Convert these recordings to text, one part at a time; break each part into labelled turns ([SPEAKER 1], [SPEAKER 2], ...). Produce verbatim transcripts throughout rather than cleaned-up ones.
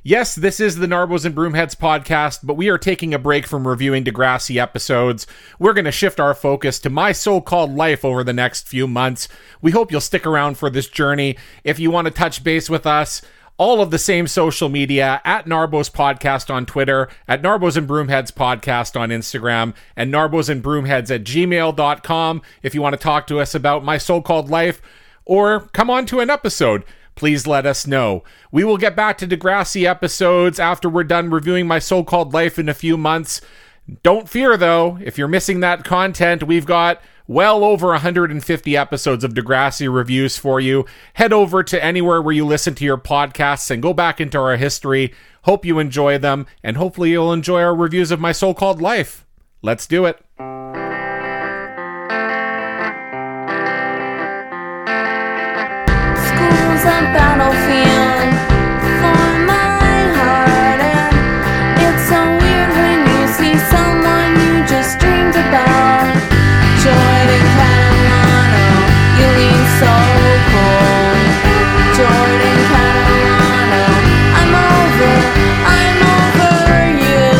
[SPEAKER 1] Yes, this is the Narbos and Broomheads podcast, but we are taking a break from reviewing Degrassi episodes. We're going to shift our focus to My So-Called Life over the next few months. We hope you'll stick around for this journey. If you want to touch base with us, all of the same social media, at Narbos Podcast on Twitter, at Narbos and Broomheads Podcast on Instagram, and Narbos and Broomheads at gmail dot com if you want to talk to us about My So-Called Life, or come on to an episode. Please let us know. We will get back to Degrassi episodes after we're done reviewing My So-Called Life in a few months. Don't fear, though, if you're missing that content, we've got well over one hundred fifty episodes of Degrassi reviews for you. Head over to anywhere where you listen to your podcasts and go back into our history. Hope you enjoy them, and hopefully you'll enjoy our reviews of My So-Called Life. Let's do it.
[SPEAKER 2] A battlefield for my heart, and it's so weird when you see someone you just dreamed about. Jordan Catalano, you lean so cold. Jordan Catalano, I'm over, I'm over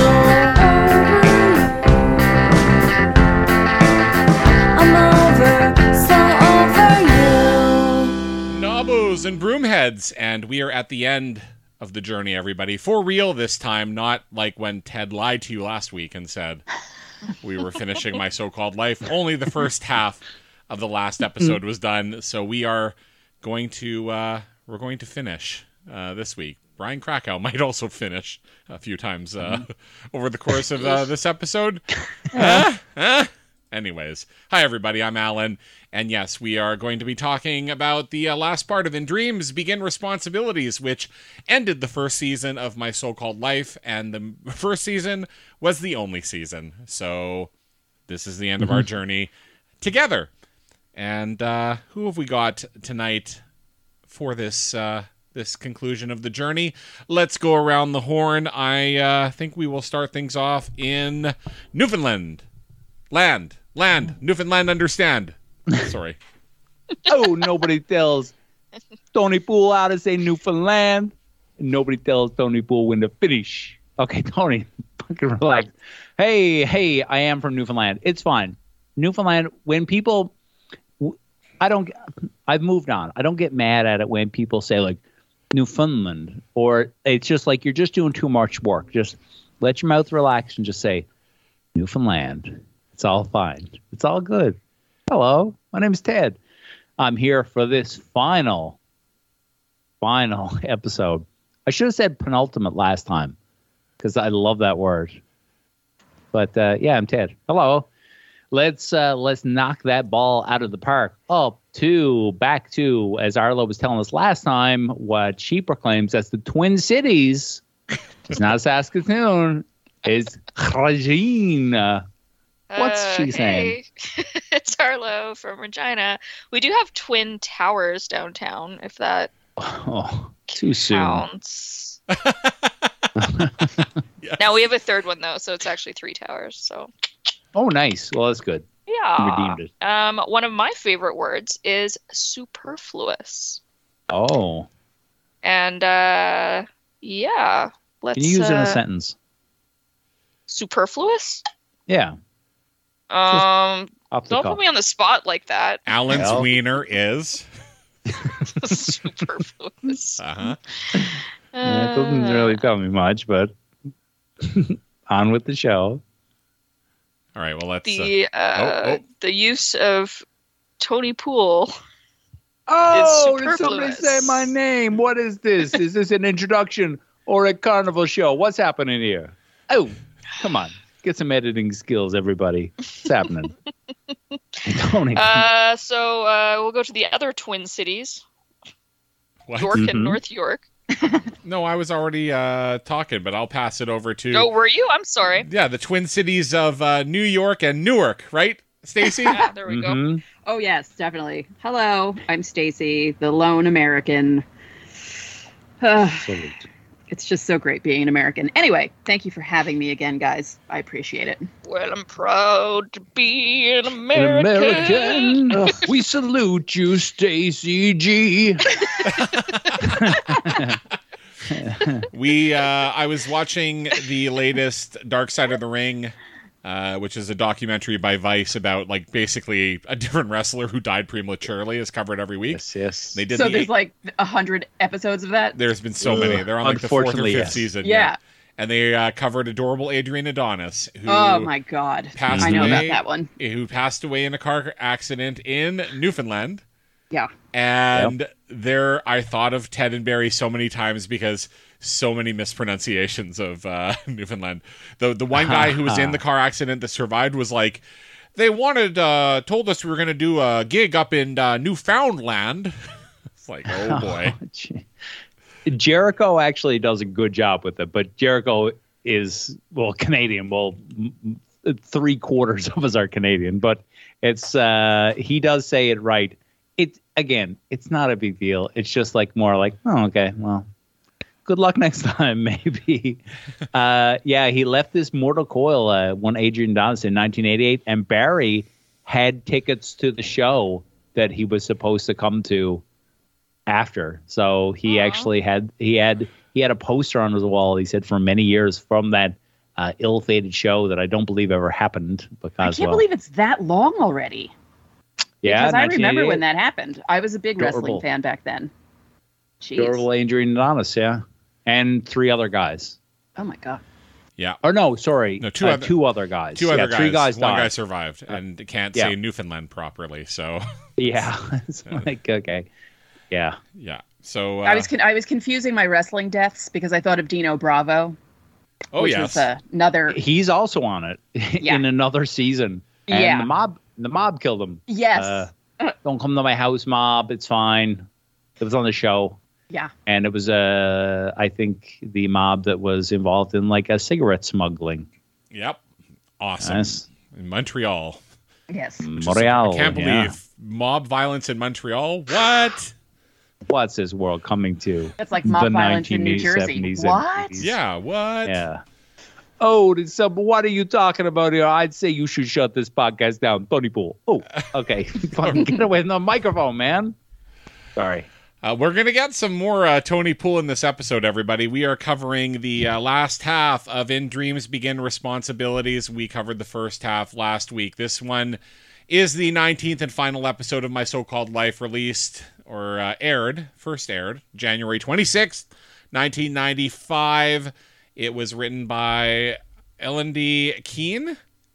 [SPEAKER 2] you. I'm over, so over you.
[SPEAKER 1] Narbos and Broomheads, and we are at the end of the journey, everybody. For real this time, not like when Ted lied to you last week and said we were finishing My So-Called Life. Only the first half of the last episode was done, so we are going to uh, we're going to finish uh, this week. Brian Krakow might also finish a few times uh, over the course of uh, this episode. uh, uh. Anyways, hi everybody, I'm Alan, and yes, we are going to be talking about the uh, last part of In Dreams Begin Responsibilities, which ended the first season of My So-Called Life, and the first season was the only season, so this is the end mm-hmm. of our journey together. And uh, who have we got tonight for this uh, this conclusion of the journey? Let's go around the horn. I uh, think we will start things off in Newfoundland. Land. Land. Newfoundland understand. Sorry.
[SPEAKER 3] Oh, nobody tells Tony Poole how to say Newfoundland. And nobody tells Tony Poole when to finish. Okay, Tony, fucking relax. Hey, hey, I am from Newfoundland. It's fine. Newfoundland, when people, I don't, I've moved on. I don't get mad at it when people say like Newfoundland, or it's just like you're just doing too much work. Just let your mouth relax and just say Newfoundland. It's all fine. It's all good. Hello, my name is Ted. I'm here for this final, final episode. I should have said penultimate last time because I love that word. But uh, yeah, I'm Ted. Hello. Let's uh, let's knock that ball out of the park. Up to, back to, as Arlo was telling us last time, what she proclaims as the Twin Cities. It's not Saskatoon. It's Regina. What's
[SPEAKER 4] uh,
[SPEAKER 3] she saying?
[SPEAKER 4] Hey. It's Arlo from Regina. We do have twin towers downtown, if that
[SPEAKER 3] oh, too
[SPEAKER 4] counts.
[SPEAKER 3] soon.
[SPEAKER 4] Yes. Now we have a third one though, so it's actually three towers. So.
[SPEAKER 3] Oh, nice. Well, that's good.
[SPEAKER 4] Yeah.
[SPEAKER 3] You redeemed it.
[SPEAKER 4] Um, one of my favorite words is superfluous.
[SPEAKER 3] Oh.
[SPEAKER 4] And uh, yeah, let's.
[SPEAKER 3] Can you use
[SPEAKER 4] uh,
[SPEAKER 3] it in a sentence?
[SPEAKER 4] Superfluous?
[SPEAKER 3] Yeah.
[SPEAKER 4] Um, don't
[SPEAKER 3] cuff.
[SPEAKER 4] put me on the spot like that.
[SPEAKER 1] Alan's
[SPEAKER 3] Well.
[SPEAKER 1] wiener is
[SPEAKER 4] superfluous.
[SPEAKER 1] uh-huh.
[SPEAKER 3] Yeah, it doesn't really tell me much, but on with the show.
[SPEAKER 1] All right, well, let's...
[SPEAKER 4] The
[SPEAKER 1] uh,
[SPEAKER 4] uh,
[SPEAKER 1] oh, oh.
[SPEAKER 4] the use of Tony Poole.
[SPEAKER 3] Oh,
[SPEAKER 4] is
[SPEAKER 3] did somebody
[SPEAKER 4] superfluous.
[SPEAKER 3] say my name? What is this? Is this an introduction or a carnival show? What's happening here? Oh, come on. Get some editing skills, everybody. What's happening? Tony.
[SPEAKER 4] Uh, so uh, we'll go to the other twin cities,
[SPEAKER 1] What?
[SPEAKER 4] York
[SPEAKER 3] Mhm.
[SPEAKER 4] and North York.
[SPEAKER 1] No, I was already uh, talking, but I'll pass it over to...
[SPEAKER 4] Oh, were you? I'm sorry.
[SPEAKER 1] Yeah, the twin cities of uh, New York and Newark, right, Stacey?
[SPEAKER 4] Yeah, there we go.
[SPEAKER 3] Mhm.
[SPEAKER 5] Oh, yes, definitely. Hello, I'm Stacy, the lone American. Uh,
[SPEAKER 3] Salute.
[SPEAKER 5] it's just so great being an American. Anyway, thank you for having me again, guys. I appreciate it.
[SPEAKER 4] Well, I'm proud to be an
[SPEAKER 3] An
[SPEAKER 4] American.
[SPEAKER 3] American. Uh, we salute you, Stacy G.
[SPEAKER 1] we, uh, I was watching the latest Dark Side of the Ring, uh, which is a documentary by Vice about, like, basically a different wrestler who died prematurely is covered every week.
[SPEAKER 3] Yes, yes.
[SPEAKER 1] They did
[SPEAKER 5] So
[SPEAKER 1] the
[SPEAKER 5] there's
[SPEAKER 1] eight-
[SPEAKER 5] like a hundred episodes of that.
[SPEAKER 1] There's been so many.
[SPEAKER 3] Ugh,
[SPEAKER 1] They're on like the fourth or fifth
[SPEAKER 3] unfortunately, yes.
[SPEAKER 1] season.
[SPEAKER 5] Yeah.
[SPEAKER 1] And they uh, covered adorable Adrian Adonis, who
[SPEAKER 5] Oh my god.
[SPEAKER 1] passed
[SPEAKER 5] I know
[SPEAKER 1] away,
[SPEAKER 5] about that one.
[SPEAKER 1] who passed away in a car accident in Newfoundland.
[SPEAKER 5] Yeah.
[SPEAKER 1] And there, I thought of Ted and Barry so many times because so many mispronunciations of uh, Newfoundland. The the one guy who was in the car accident that survived was like, they wanted, uh, told us we were going to do a gig up in uh, Newfoundland. It's like, oh boy.
[SPEAKER 3] gee. Jericho actually does a good job with it, but Jericho is, well, Canadian. Well, m- m- three quarters of us are Canadian, but it's uh, he does say it right. It again, it's not a big deal. It's just like more like, oh, okay, well, good luck next time, maybe. uh, yeah, he left this Mortal Coil, uh, one Adrian Adonis in nineteen eighty-eight, and Barry had tickets to the show that he was supposed to come to after. So he
[SPEAKER 4] Aw.
[SPEAKER 3] actually had he had he had a poster on his wall, he said, for many years from that uh, ill-fated show that I don't believe ever happened. Because
[SPEAKER 5] I can't
[SPEAKER 3] well,
[SPEAKER 5] believe it's that long already.
[SPEAKER 3] yeah,
[SPEAKER 5] Because I remember when
[SPEAKER 3] nineteen eighty-eight,
[SPEAKER 5] that happened. I was a big
[SPEAKER 3] Adorable.
[SPEAKER 5] wrestling fan back then. Jeez.
[SPEAKER 3] adorable Adrian Adonis, yeah, and three other guys.
[SPEAKER 5] Oh my god.
[SPEAKER 1] Yeah.
[SPEAKER 3] Or no, sorry,
[SPEAKER 1] No, two
[SPEAKER 3] uh,
[SPEAKER 1] other-
[SPEAKER 3] two other guys.
[SPEAKER 1] Two
[SPEAKER 3] yeah,
[SPEAKER 1] other guys.
[SPEAKER 3] Three guys
[SPEAKER 1] One
[SPEAKER 3] died.
[SPEAKER 1] guy survived and can't
[SPEAKER 3] yeah.
[SPEAKER 1] say Newfoundland properly. So,
[SPEAKER 3] Yeah, it's like okay, yeah.
[SPEAKER 1] yeah. So, uh,
[SPEAKER 5] I was con- I was confusing my wrestling deaths because I thought of Dino Bravo,
[SPEAKER 1] oh,
[SPEAKER 5] which
[SPEAKER 1] yes.
[SPEAKER 5] was uh, another.
[SPEAKER 3] He's also on it
[SPEAKER 5] Yeah.
[SPEAKER 3] in another season. And
[SPEAKER 5] Yeah.
[SPEAKER 3] the mob, the mob killed him.
[SPEAKER 5] Yes.
[SPEAKER 3] Uh, don't come to my house, mob. It's fine. It was on the show.
[SPEAKER 5] Yeah.
[SPEAKER 3] And it was, uh, I think, the mob that was involved in like a cigarette smuggling.
[SPEAKER 1] Yep. Awesome.
[SPEAKER 3] Yes.
[SPEAKER 1] In Montreal.
[SPEAKER 5] Yes.
[SPEAKER 3] Montreal.
[SPEAKER 1] I can't believe
[SPEAKER 3] yeah.
[SPEAKER 1] mob violence in Montreal. What?
[SPEAKER 3] What's this world coming to?
[SPEAKER 5] It's like mob
[SPEAKER 3] The
[SPEAKER 5] violence in New Jersey.
[SPEAKER 3] nineteen seventies and
[SPEAKER 5] What?
[SPEAKER 3] eighties.
[SPEAKER 1] Yeah, what?
[SPEAKER 3] Yeah. Oh, did some, what are you talking about here? I'd say you should shut this podcast down. Tony Pool. Oh, okay. Fucking get away from the microphone, man. Sorry.
[SPEAKER 1] Uh, we're going to get some more uh, Tony Pool in this episode, everybody. We are covering the uh, last half of In Dreams Begin Responsibilities. We covered the first half last week. This one is the nineteenth and final episode of My So-Called Life, released or uh, aired, first aired, January twenty-sixth, nineteen ninety-five. It was written by Ellen D. Keane?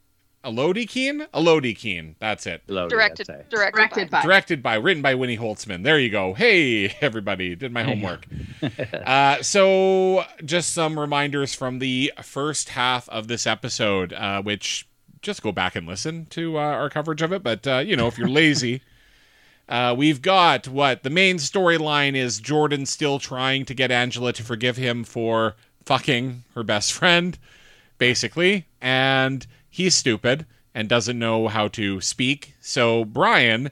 [SPEAKER 1] Elodie Keane? Elodie Keane. That's it.
[SPEAKER 3] Loaded,
[SPEAKER 4] Directed,
[SPEAKER 3] I'd say.
[SPEAKER 4] directed,
[SPEAKER 5] Directed
[SPEAKER 4] by.
[SPEAKER 5] by.
[SPEAKER 1] Directed by, written by Winnie Holtzman. There you go. Hey, everybody, did my homework. uh, so, just some reminders from the first half of this episode, uh, which just go back and listen to uh, our coverage of it. But, uh, you know, if you're lazy, uh, we've got what the main storyline is Jordan still trying to get Angela to forgive him for fucking her best friend, basically. And he's stupid and doesn't know how to speak. So Brian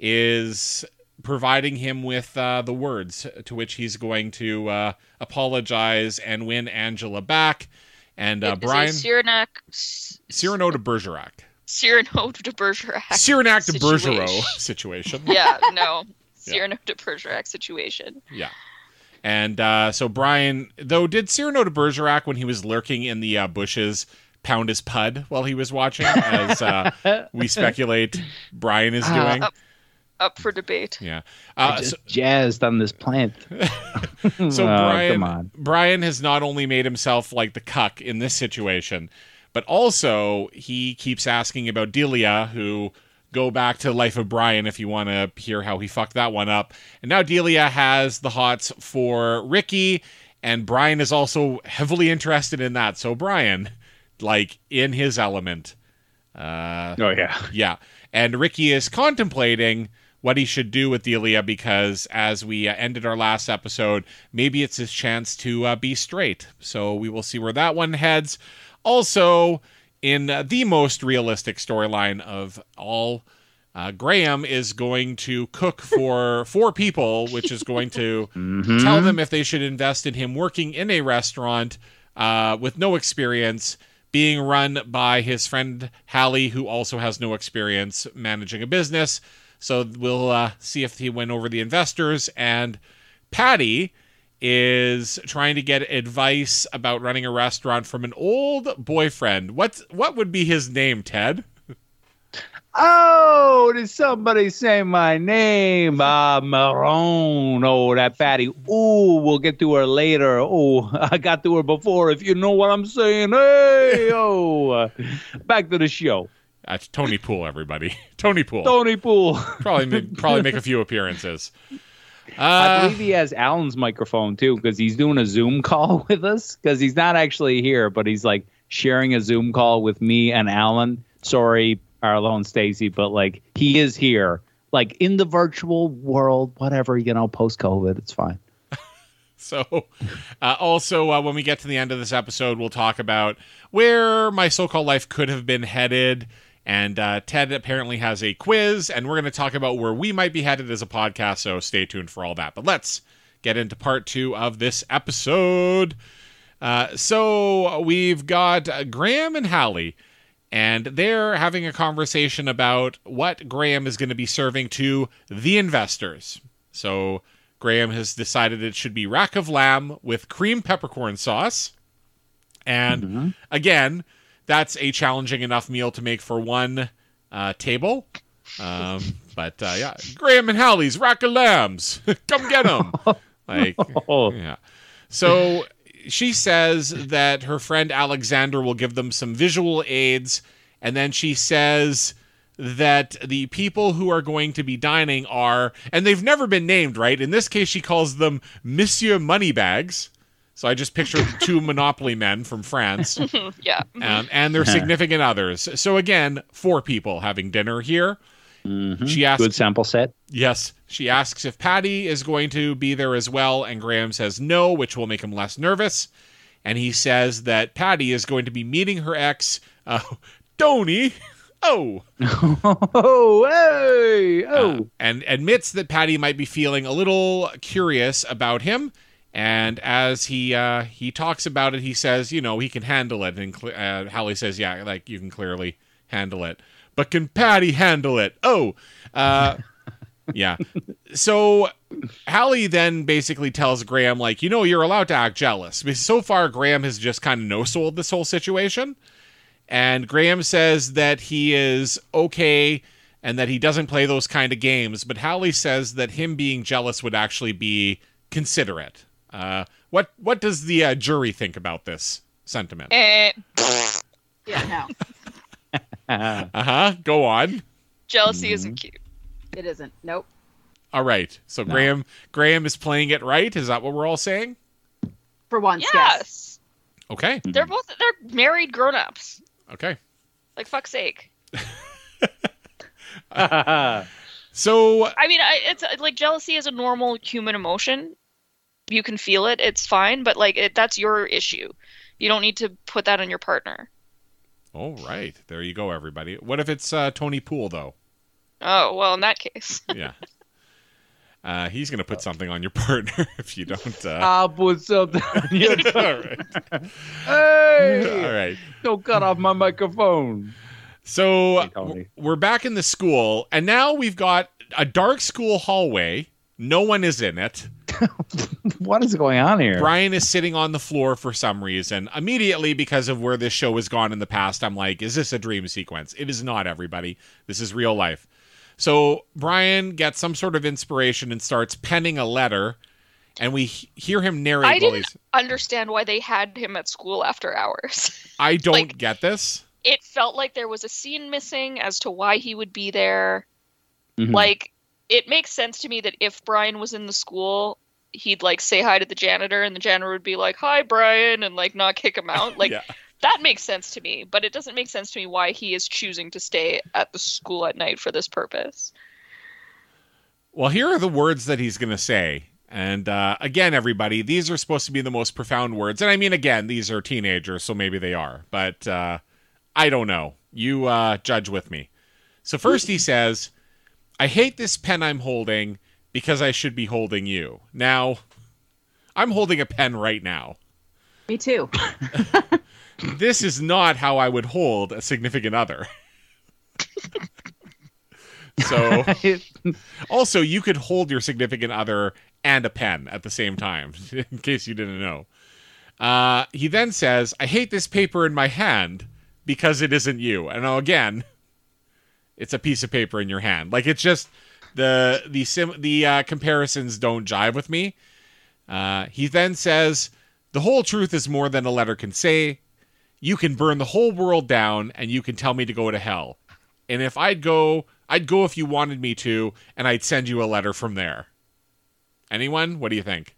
[SPEAKER 1] is providing him with uh, the words to which he's going to uh, apologize and win Angela back. And uh,
[SPEAKER 4] It is a
[SPEAKER 1] Brian...
[SPEAKER 4] Cyrenac,
[SPEAKER 1] Cyrano de Bergerac.
[SPEAKER 4] Cyrano de Bergerac.
[SPEAKER 1] Cyrenac de
[SPEAKER 4] situation.
[SPEAKER 1] Bergerot situation.
[SPEAKER 4] Yeah, no. Cyrano de Bergerac situation.
[SPEAKER 1] Yeah. And uh, so Brian, though, did Cyrano de Bergerac, when he was lurking in the uh, bushes, pound his pud while he was watching, as uh, we speculate Brian is
[SPEAKER 3] Ah.
[SPEAKER 1] doing?
[SPEAKER 4] Up, up for debate.
[SPEAKER 1] Yeah.
[SPEAKER 3] I
[SPEAKER 1] Uh,
[SPEAKER 3] just
[SPEAKER 1] so
[SPEAKER 3] jazzed on this plant.
[SPEAKER 1] so
[SPEAKER 3] Oh,
[SPEAKER 1] Brian,
[SPEAKER 3] come on.
[SPEAKER 1] Brian has not only made himself like the cuck in this situation, but also he keeps asking about Delia, who... Go back to Life of Brian if you want to hear how he fucked that one up. And now Delia has the hots for Ricky, and Brian is also heavily interested in that. So Brian, like, in his element. Uh,
[SPEAKER 3] Oh, yeah.
[SPEAKER 1] yeah. And Ricky is contemplating what he should do with Delia because, as we uh, ended our last episode, maybe it's his chance to uh, be straight. So we will see where that one heads. Also... In uh, the most realistic storyline of all, uh, Graham is going to cook for four people, which is going to
[SPEAKER 3] Mhm.
[SPEAKER 1] tell them if they should invest in him working in a restaurant uh, with no experience, being run by his friend Hallie, who also has no experience managing a business. So we'll uh, see if he went over the investors. And Patty is trying to get advice about running a restaurant from an old boyfriend. What what would be his name, Ted?
[SPEAKER 3] Oh, did somebody say my name? Ah, Marone. Oh, that fatty. Ooh, we'll get to her later. Oh, I got to her before, if you know what I'm saying. Hey, oh. Uh, back to the show.
[SPEAKER 1] That's Tony Poole, everybody. Tony Poole.
[SPEAKER 3] Tony Poole.
[SPEAKER 1] Probably make, probably make a few appearances. Uh,
[SPEAKER 3] I believe he has Alan's microphone, too, because he's doing a Zoom call with us, because he's not actually here, but he's, like, sharing a Zoom call with me and Alan. Sorry, Arlo and Stacy, but like he is here, like in the virtual world, whatever, you know, post-COVID, it's fine.
[SPEAKER 1] So uh, also, uh, when we get to the end of this episode, we'll talk about where my so-called life could have been headed. And uh, Ted apparently has a quiz, and we're going to talk about where we might be headed as a podcast. So stay tuned for all that. But let's get into part two of this episode. Uh, so we've got uh, Graham and Hallie. And they're having a conversation about what Graham is going to be serving to the investors. So Graham has decided it should be rack of lamb with cream peppercorn sauce. And mm-hmm. again, that's a challenging enough meal to make for one uh, table. Um, but uh, yeah, Graham and Hallie's rack of lambs. Come get them. Like, yeah. So she says that her friend Alexander will give them some visual aids, and then she says that the people who are going to be dining are, and they've never been named, right? In this case, she calls them Monsieur Moneybags. So I just pictured the two Monopoly men from France.
[SPEAKER 4] Yeah.
[SPEAKER 1] Um, and their significant others. So again, four people having dinner here.
[SPEAKER 3] Mm-hmm.
[SPEAKER 1] She asks,
[SPEAKER 3] good sample set.
[SPEAKER 1] Yes. She asks if Patty is going to be there as well, and Graham says no, which will make him less nervous. And he says that Patty is going to be meeting her ex, uh, Tony. Oh.
[SPEAKER 3] Oh, hey. Oh.
[SPEAKER 1] Uh, and admits that Patty might be feeling a little curious about him. And as he uh, he talks about it, he says, you know, he can handle it. And cl- uh, Hallie says, yeah, like, you can clearly handle it. But can Patty handle it? Oh, uh, yeah. So Hallie then basically tells Graham, like, you know, you're allowed to act jealous. Because so far, Graham has just kind of no-sold this whole situation. And Graham says that he is okay and that he doesn't play those kind of games. But Hallie says that him being jealous would actually be considerate. Uh, what what does the uh, jury think about this sentiment?
[SPEAKER 4] Eh.
[SPEAKER 5] Yeah, no.
[SPEAKER 1] Uh-huh. Go on.
[SPEAKER 4] Jealousy
[SPEAKER 3] Mm-hmm.
[SPEAKER 4] isn't cute.
[SPEAKER 5] It isn't. Nope.
[SPEAKER 1] All right. So
[SPEAKER 3] No.
[SPEAKER 1] Graham Graham is playing it right. Is that what we're all saying?
[SPEAKER 5] For once, yes.
[SPEAKER 4] Yes.
[SPEAKER 1] Okay.
[SPEAKER 4] They're both they're married grown-ups.
[SPEAKER 1] Okay.
[SPEAKER 4] Like, fuck's sake.
[SPEAKER 1] So
[SPEAKER 4] I mean, I, it's like jealousy is a normal human emotion. You can feel it. It's fine. But like, it, that's your issue. You don't need to put that on your partner.
[SPEAKER 1] all right. There you go, everybody. What if it's uh, Tony Poole, though?
[SPEAKER 4] Oh, well, in that case.
[SPEAKER 1] Yeah. Uh, he's going to put something on your partner if you don't. Uh...
[SPEAKER 3] I'll put something on your
[SPEAKER 1] all right.
[SPEAKER 3] Hey!
[SPEAKER 1] All right.
[SPEAKER 3] Don't cut off my microphone.
[SPEAKER 1] So
[SPEAKER 3] Hey, Tony.
[SPEAKER 1] w- we're back in the school, and now we've got a dark school hallway. No one is in it.
[SPEAKER 3] What is going on here?
[SPEAKER 1] Brian is sitting on the floor for some reason. Immediately, because of where this show has gone in the past, I'm like, is this a dream sequence? It is not, everybody. This is real life. So Brian gets some sort of inspiration and starts penning a letter, and we he- hear him narrate.
[SPEAKER 4] I
[SPEAKER 1] while
[SPEAKER 4] didn't
[SPEAKER 1] he's-
[SPEAKER 4] understand why they had him at school after hours.
[SPEAKER 1] I don't
[SPEAKER 4] like-
[SPEAKER 1] get this.
[SPEAKER 4] It felt like there was a scene missing as to why he would be there.
[SPEAKER 3] Mhm.
[SPEAKER 4] Like, it makes sense to me that if Brian was in the school, he'd like say hi to the janitor, and the janitor would be like, "Hi, Brian," and like not kick him out. Like,
[SPEAKER 1] Yeah.
[SPEAKER 4] that makes sense to me, but it doesn't make sense to me why he is choosing to stay at the school at night for this purpose.
[SPEAKER 1] Well, here are the words that he's going to say. And uh, again, everybody, these are supposed to be the most profound words. And I mean, again, these are teenagers, so maybe they are. But uh, I don't know. You uh, judge with me. So first he says, "I hate this pen I'm holding because I should be holding you." Now, I'm holding a pen right now.
[SPEAKER 5] Me too.
[SPEAKER 1] This is not how I would hold a significant other. So, also, you could hold your significant other and a pen at the same time, in case you didn't know. Uh, he then says, I hate this paper in my hand because it isn't you. And now again, it's a piece of paper in your hand. Like, it's just the the sim, the uh, comparisons don't jive with me. Uh, he then says, the whole truth is more than a letter can say. You can burn the whole world down and you can tell me to go to hell. And if I'd go, I'd go if you wanted me to, and I'd send you a letter from there. Anyone? What do you think?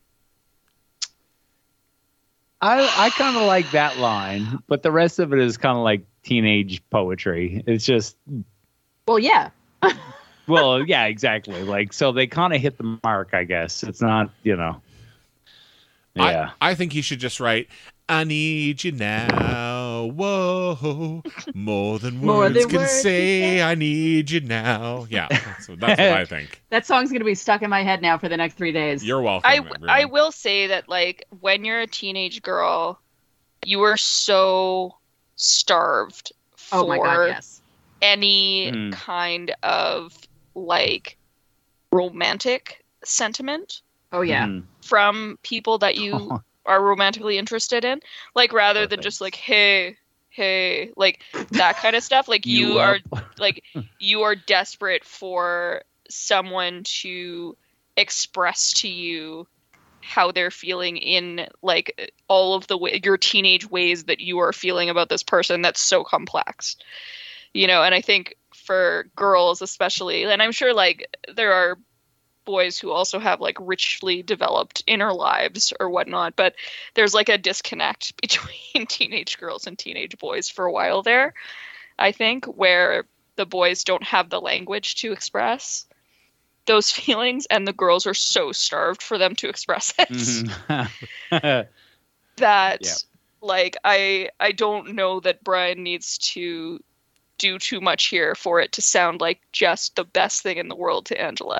[SPEAKER 3] I I kind of like that line, but the rest of it is kind of like teenage poetry. It's just,
[SPEAKER 5] Well, yeah.
[SPEAKER 3] well, yeah, exactly. Like, so they kind of hit the mark, I guess. It's not, you know. Yeah.
[SPEAKER 1] I, I think he should just write, I need you now, whoa, more than words
[SPEAKER 5] More than
[SPEAKER 1] can
[SPEAKER 5] words
[SPEAKER 1] say, I need you now. Yeah, that's, that's what I think.
[SPEAKER 5] That song's going to be stuck in my head now for the next three days.
[SPEAKER 1] You're welcome.
[SPEAKER 4] I,
[SPEAKER 1] everyone.
[SPEAKER 4] I will say that, like, when you're a teenage girl, you are so starved for
[SPEAKER 5] Oh my God, yes.
[SPEAKER 4] any
[SPEAKER 3] Mm.
[SPEAKER 4] kind of, like, romantic sentiment
[SPEAKER 5] Oh, yeah.
[SPEAKER 3] Mhm.
[SPEAKER 4] from people that you are romantically interested in. Like, rather
[SPEAKER 3] Poor
[SPEAKER 4] than just,
[SPEAKER 3] things.
[SPEAKER 4] like, hey, hey, like, that kind of stuff. Like, you, are,
[SPEAKER 3] up.
[SPEAKER 4] like, you are desperate for someone to express to you how they're feeling in, like, all of the way, your teenage ways that you are feeling about this person that's so complex, you know. And I think for girls especially, and I'm sure, like, there are boys who also have, like, richly developed inner lives or whatnot, but there's, like, a disconnect between teenage girls and teenage boys for a while there, I think, where the boys don't have the language to express those feelings, and the girls are so starved for them to express it
[SPEAKER 3] Mhm.
[SPEAKER 4] that
[SPEAKER 3] Yeah.
[SPEAKER 4] like I I don't know that Brian needs to do too much here for it to sound like just the best thing in the world to Angela.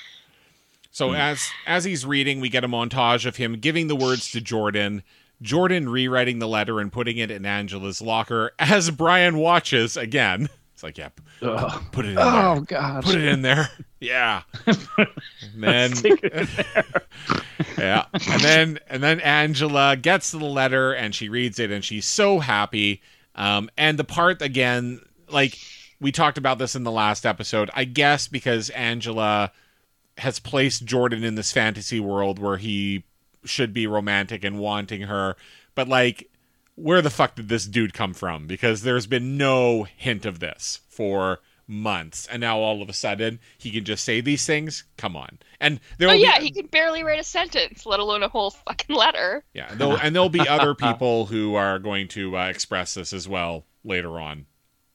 [SPEAKER 1] So as as he's reading, we get a montage of him giving the words to Jordan, Jordan rewriting the letter and putting it in Angela's locker as Brian watches again. It's like, yeah,
[SPEAKER 3] Ugh.
[SPEAKER 1] put it in
[SPEAKER 3] Oh,
[SPEAKER 1] there.
[SPEAKER 3] God.
[SPEAKER 1] Put it in there. Yeah. And then
[SPEAKER 3] Stick it in there.
[SPEAKER 1] yeah. And then and then Angela gets to the letter and she reads it and she's so happy. Um, and the part again, like we talked about this in the last episode, I guess because Angela has placed Jordan in this fantasy world where he should be romantic and wanting her. But like, where the fuck did this dude come from? Because there's been no hint of this for months. And now all of a sudden he can just say these things. Come on. And there
[SPEAKER 4] Oh
[SPEAKER 1] will
[SPEAKER 4] yeah,
[SPEAKER 1] be,
[SPEAKER 4] he can barely write a sentence, let alone a whole fucking letter.
[SPEAKER 1] yeah, there'll, and there'll be other people who are going to uh, express this as well later on.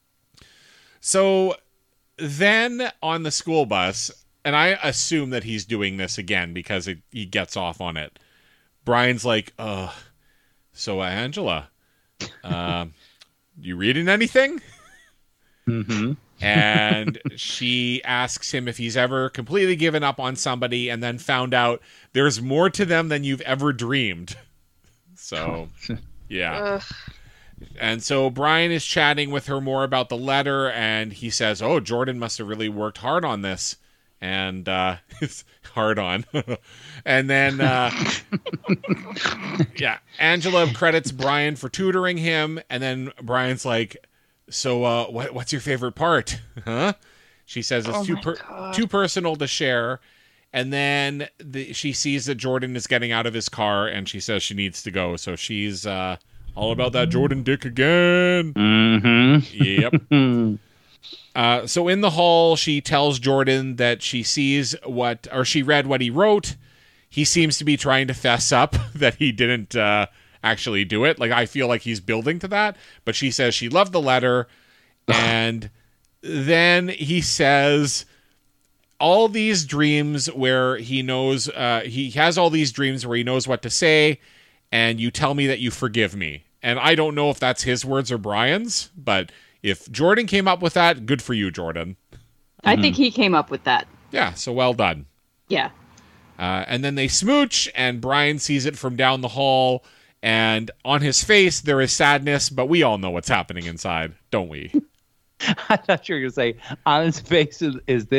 [SPEAKER 1] So then on the school bus, and I assume that he's doing this again because it, he gets off on it. Brian's like, uh, so uh, Angela, uh, you reading anything?
[SPEAKER 3] Mhm.
[SPEAKER 1] And she asks him if he's ever completely given up on somebody and then found out there's more to them than you've ever dreamed. So, yeah.
[SPEAKER 4] Ugh.
[SPEAKER 1] And so Brian is chatting with her more about the letter, and he says, oh, Jordan must have really worked hard on this. And uh, it's hard on. And then, uh, yeah, Angela credits Brian for tutoring him. And then Brian's like, so uh, what, what's your favorite part? Huh? She says it's
[SPEAKER 4] Oh
[SPEAKER 1] too
[SPEAKER 4] my
[SPEAKER 1] per-
[SPEAKER 4] God.
[SPEAKER 1] too personal to share. And then the, she sees that Jordan is getting out of his car, and she says she needs to go. So she's uh, all about that Jordan dick again.
[SPEAKER 3] Mhm.
[SPEAKER 1] Yep. Uh, so in the hall, she tells Jordan that she sees what, or she read what he wrote. He seems to be trying to fess up that he didn't uh, actually do it. Like, I feel like he's building to that. But she says she loved the letter. And then he says all these dreams where he knows, uh, he has all these dreams where he knows what to say. And you tell me that you forgive me. And I don't know if that's his words or Brian's, but if Jordan came up with that, good for you, Jordan.
[SPEAKER 5] I think he came up with that.
[SPEAKER 1] Yeah, so well done.
[SPEAKER 5] Yeah.
[SPEAKER 1] Uh, and then they smooch, and Brian sees it from down the hall, and on his face there is sadness, but we all know what's happening inside, don't we?
[SPEAKER 3] I thought you were going to say, on his face is, is this,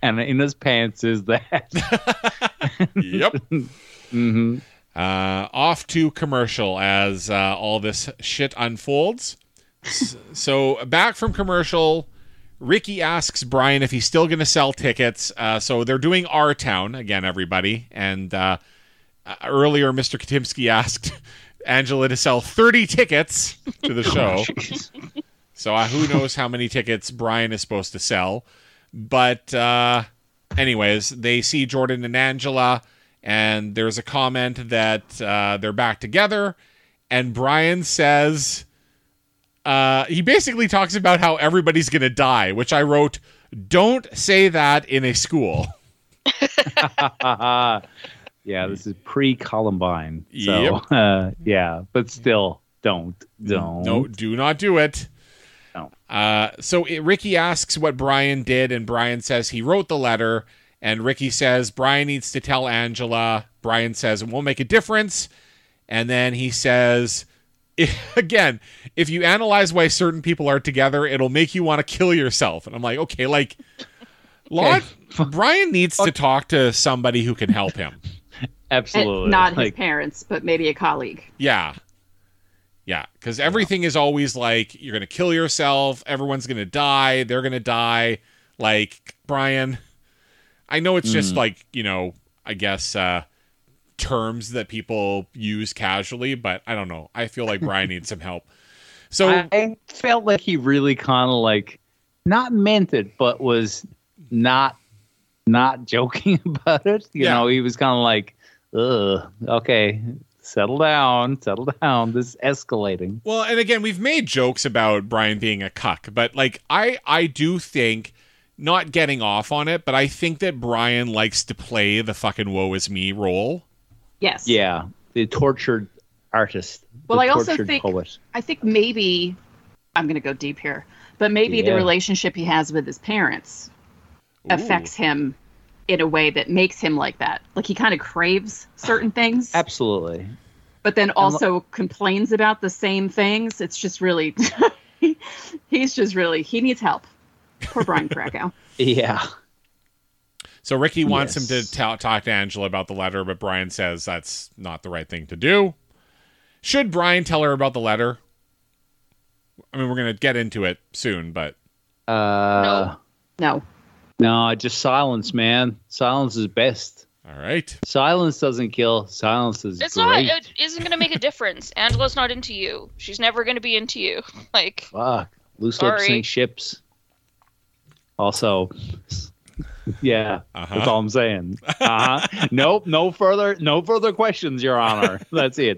[SPEAKER 3] and in his pants is that.
[SPEAKER 1] Yep.
[SPEAKER 3] hmm
[SPEAKER 1] Uh, off to commercial as uh, all this shit unfolds. S- so back from commercial, Ricky asks Brian if he's still going to sell tickets. Uh, so they're doing Our Town again, everybody. And uh, uh, earlier, Mister Katimsky asked Angela to sell thirty tickets to the show. So uh, who knows how many tickets Brian is supposed to sell. But uh, anyways, they see Jordan and Angela. And there's a comment that uh, they're back together. And Brian says, uh, he basically talks about how everybody's going to die, which I wrote, don't say that in a school.
[SPEAKER 3] yeah, this is pre-Columbine. So,
[SPEAKER 1] Yep.
[SPEAKER 3] uh, yeah, but still, don't. Don't.
[SPEAKER 1] No, do not do it.
[SPEAKER 3] No.
[SPEAKER 1] Uh, so it, Ricky asks what Brian did, and Brian says he wrote the letter. And Ricky says Brian needs to tell Angela. Brian says it won't make a difference. And then he says, again, if you analyze why certain people are together, it'll make you want to kill yourself. And I'm like, okay, like, Lord, Brian needs to talk to somebody who can help him.
[SPEAKER 3] Absolutely.
[SPEAKER 5] And not
[SPEAKER 3] Like,
[SPEAKER 5] his parents, but maybe a colleague.
[SPEAKER 1] Yeah. Yeah, because everything is always like, you're going to kill yourself. Everyone's going to die. They're going to die. Like, Brian... I know it's just
[SPEAKER 3] Mm.
[SPEAKER 1] like, you know, I guess uh, terms that people use casually, but I don't know. I feel like Brian needs some help. So
[SPEAKER 3] I felt like he really kind of like not meant it, but was not not joking about it. You
[SPEAKER 1] Yeah.
[SPEAKER 3] know, he was kind of like, ugh, okay, settle down, settle down. This is escalating.
[SPEAKER 1] well, and again, we've made jokes about Brian being a cuck, but like I, I do think, not getting off on it, but I think that Brian likes to play the fucking woe is me role.
[SPEAKER 5] Yes.
[SPEAKER 3] Yeah, the tortured artist.
[SPEAKER 5] Well,
[SPEAKER 3] the
[SPEAKER 5] I also
[SPEAKER 3] tortured
[SPEAKER 5] think-
[SPEAKER 3] poet.
[SPEAKER 5] I think maybe I'm going to go deep here, but maybe
[SPEAKER 3] Yeah.
[SPEAKER 5] the relationship he has with his parents
[SPEAKER 1] Ooh.
[SPEAKER 5] affects him in a way that makes him like that. Like he kind of craves certain things,
[SPEAKER 3] Absolutely.
[SPEAKER 5] but then also complains about the same things. It's just really, he's just really, he needs help. Poor Brian Krakow.
[SPEAKER 3] Yeah.
[SPEAKER 1] So Ricky wants him
[SPEAKER 3] Yes.
[SPEAKER 1] to ta- talk to Angela about the letter, but Brian says that's not the right thing to do. Should Brian tell her about the letter? I mean, we're going to get into it soon, but
[SPEAKER 3] Uh,
[SPEAKER 5] No.
[SPEAKER 3] no, just silence, man. Silence is best.
[SPEAKER 1] all right.
[SPEAKER 3] Silence doesn't kill. Silence is
[SPEAKER 4] It's not.
[SPEAKER 3] great.
[SPEAKER 4] It isn't going to make a difference. Angela's not into you. She's never going to be into you. Like,
[SPEAKER 3] Fuck. Loose lips
[SPEAKER 4] Sorry.
[SPEAKER 3] sink ships. Also, yeah,
[SPEAKER 1] Uh-huh.
[SPEAKER 3] that's all I'm saying. Uh-huh. Nope, no further, no further questions, Your Honor. That's it.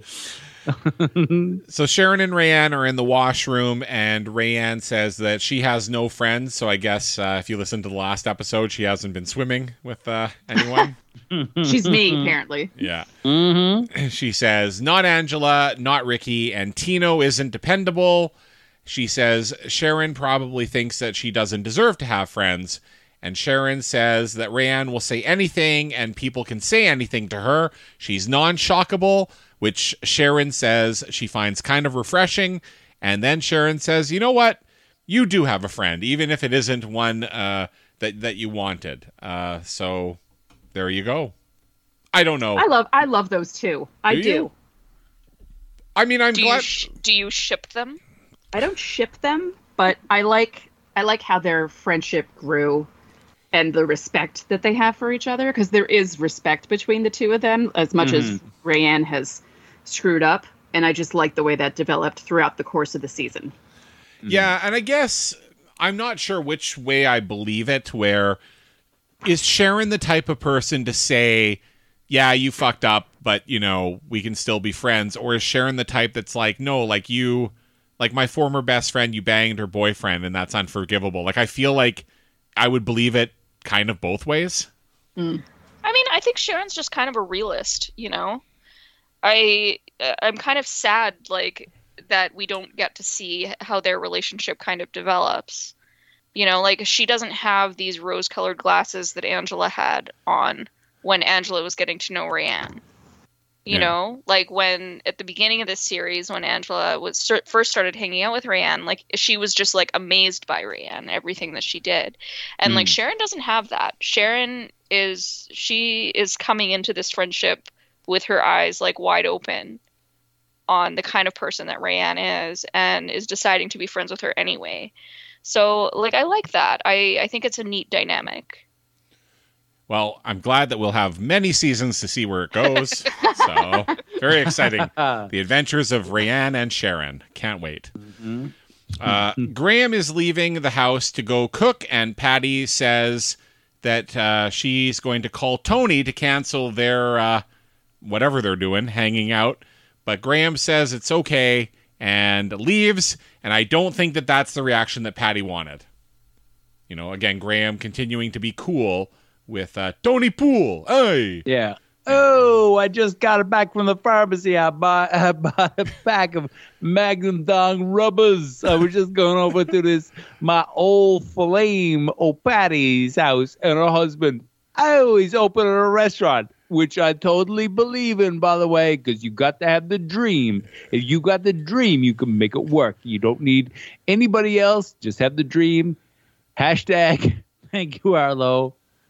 [SPEAKER 1] So Sharon and Rayanne are in the washroom, and Rayanne says that she has no friends. So I guess uh, if you listen to the last episode, she hasn't been swimming with uh, anyone.
[SPEAKER 5] She's me, apparently.
[SPEAKER 1] Yeah.
[SPEAKER 3] Mm-hmm.
[SPEAKER 1] She says, not Angela, not Ricky, and Tino isn't dependable. She says Sharon probably thinks that she doesn't deserve to have friends. And Sharon says that Rayanne will say anything and people can say anything to her. She's non-shockable, which Sharon says she finds kind of refreshing. And then Sharon says, you know what? You do have a friend, even if it isn't one uh, that, that you wanted. Uh, so there you go. I don't know.
[SPEAKER 5] I love I love those two. I
[SPEAKER 1] Do
[SPEAKER 5] do.
[SPEAKER 1] you? I mean, I'm
[SPEAKER 4] do
[SPEAKER 1] glad.
[SPEAKER 4] you sh- do you ship them?
[SPEAKER 5] I don't ship them, but I like I like how their friendship grew and the respect that they have for each other, because there is respect between the two of them as much as Rayanne has screwed up, and I just like the way that developed throughout the course of the season.
[SPEAKER 1] Yeah, and I guess I'm not sure which way I believe it, where is Sharon the type of person to say, yeah, you fucked up, but, you know, we can still be friends? Or is Sharon the type that's like, no, like you, like my former best friend, you banged her boyfriend and that's unforgivable? Like, I feel like I would believe it kind of both ways.
[SPEAKER 4] I mean, I think Sharon's just kind of a realist, you know? I, uh, I'm kind of sad, like, that we don't get to see how their relationship kind of develops. You know, like, she doesn't have these rose-colored glasses that Angela had on when Angela was getting to know Rayanne. You
[SPEAKER 1] Yeah.
[SPEAKER 4] know, like when at the beginning of this series, when Angela was start, first started hanging out with Rayanne, like she was just like amazed by Rayanne, everything that she did. And like
[SPEAKER 3] Mm.
[SPEAKER 4] Sharon doesn't have that. Sharon is, she is coming into this friendship with her eyes like wide open on the kind of person that Rayanne is and is deciding to be friends with her anyway. So like I like that. I, I think it's a neat dynamic.
[SPEAKER 1] Well, I'm glad that we'll have many seasons to see where it goes. So, very exciting. The Adventures of Rayanne and Sharon. Can't wait.
[SPEAKER 3] Mhm.
[SPEAKER 1] Uh, Graham is leaving the house to go cook, and Patty says that uh, she's going to call Tony to cancel their uh, whatever they're doing, hanging out. But Graham says it's okay and leaves, and I don't think that that's the reaction that Patty wanted. You know, again, Graham continuing to be cool with uh, Tony Poole. Hey!
[SPEAKER 3] Yeah. Oh, I just got it back from the pharmacy. I bought, I bought a pack of Magnum Dong rubbers. I was just going over to this, my old flame, old Patty's house, and her husband. I always open a restaurant, which I totally believe in, by the way, because you got to have the dream. If you got the dream, you can make it work. You don't need anybody else. Just have the dream. Hashtag, thank you, Arlo.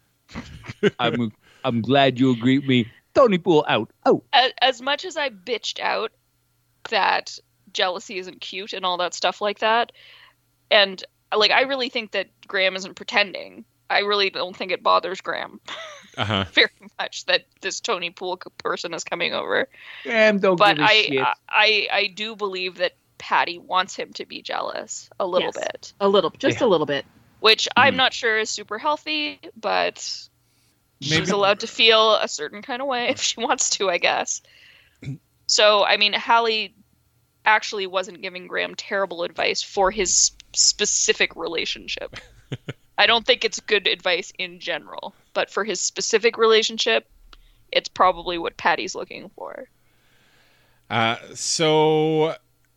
[SPEAKER 3] I'm I'm glad you agree with me. Tony Poole out. Oh,
[SPEAKER 4] As, as much as I bitched out that jealousy isn't cute and all that stuff like that, and like I really think that Graham isn't pretending. I really don't think it bothers Graham
[SPEAKER 1] Uh-huh.
[SPEAKER 4] very much that this Tony Poole person is coming over.
[SPEAKER 3] Graham, don't
[SPEAKER 4] But
[SPEAKER 3] give a
[SPEAKER 4] I,
[SPEAKER 3] shit.
[SPEAKER 4] I I I do believe that Patty wants him to be jealous a little
[SPEAKER 5] Yes.
[SPEAKER 4] bit,
[SPEAKER 5] A little, just
[SPEAKER 3] Yeah.
[SPEAKER 5] a little bit.
[SPEAKER 4] which I'm
[SPEAKER 3] Mhm.
[SPEAKER 4] not sure is super healthy, but
[SPEAKER 1] Maybe-
[SPEAKER 4] she's allowed to feel a certain kind of way if she wants to, I guess. So, I mean, Hallie actually wasn't giving Graham terrible advice for his specific relationship. I don't think it's good advice in general, but for his specific relationship, it's probably what Patty's looking for.
[SPEAKER 1] Uh, so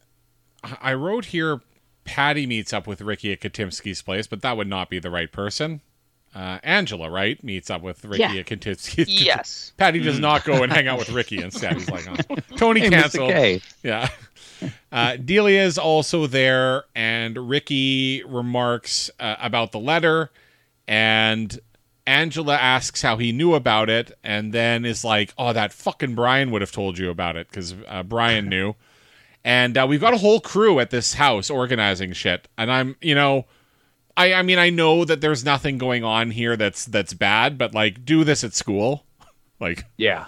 [SPEAKER 1] I wrote here Patty meets up with Ricky at Katimski's place, but that would not be the right person. Uh, Angela, right, meets up with Ricky
[SPEAKER 5] Yeah.
[SPEAKER 1] at Katimski's.
[SPEAKER 4] Yes.
[SPEAKER 1] Patty does not go and hang out with Ricky instead. He's like, oh. Tony
[SPEAKER 3] Hey, Mister
[SPEAKER 1] canceled.
[SPEAKER 3] K.
[SPEAKER 1] Yeah. Uh, Delia is also there, and Ricky remarks uh, about the letter, and Angela asks how he knew about it, and then is like, oh, that fucking Brian would have told you about it, because uh, Brian knew. And uh, we've got a whole crew at this house organizing shit, and I'm, you know, I, I mean, I know that there's nothing going on here that's that's bad, but like, do this at school, like.
[SPEAKER 3] Yeah.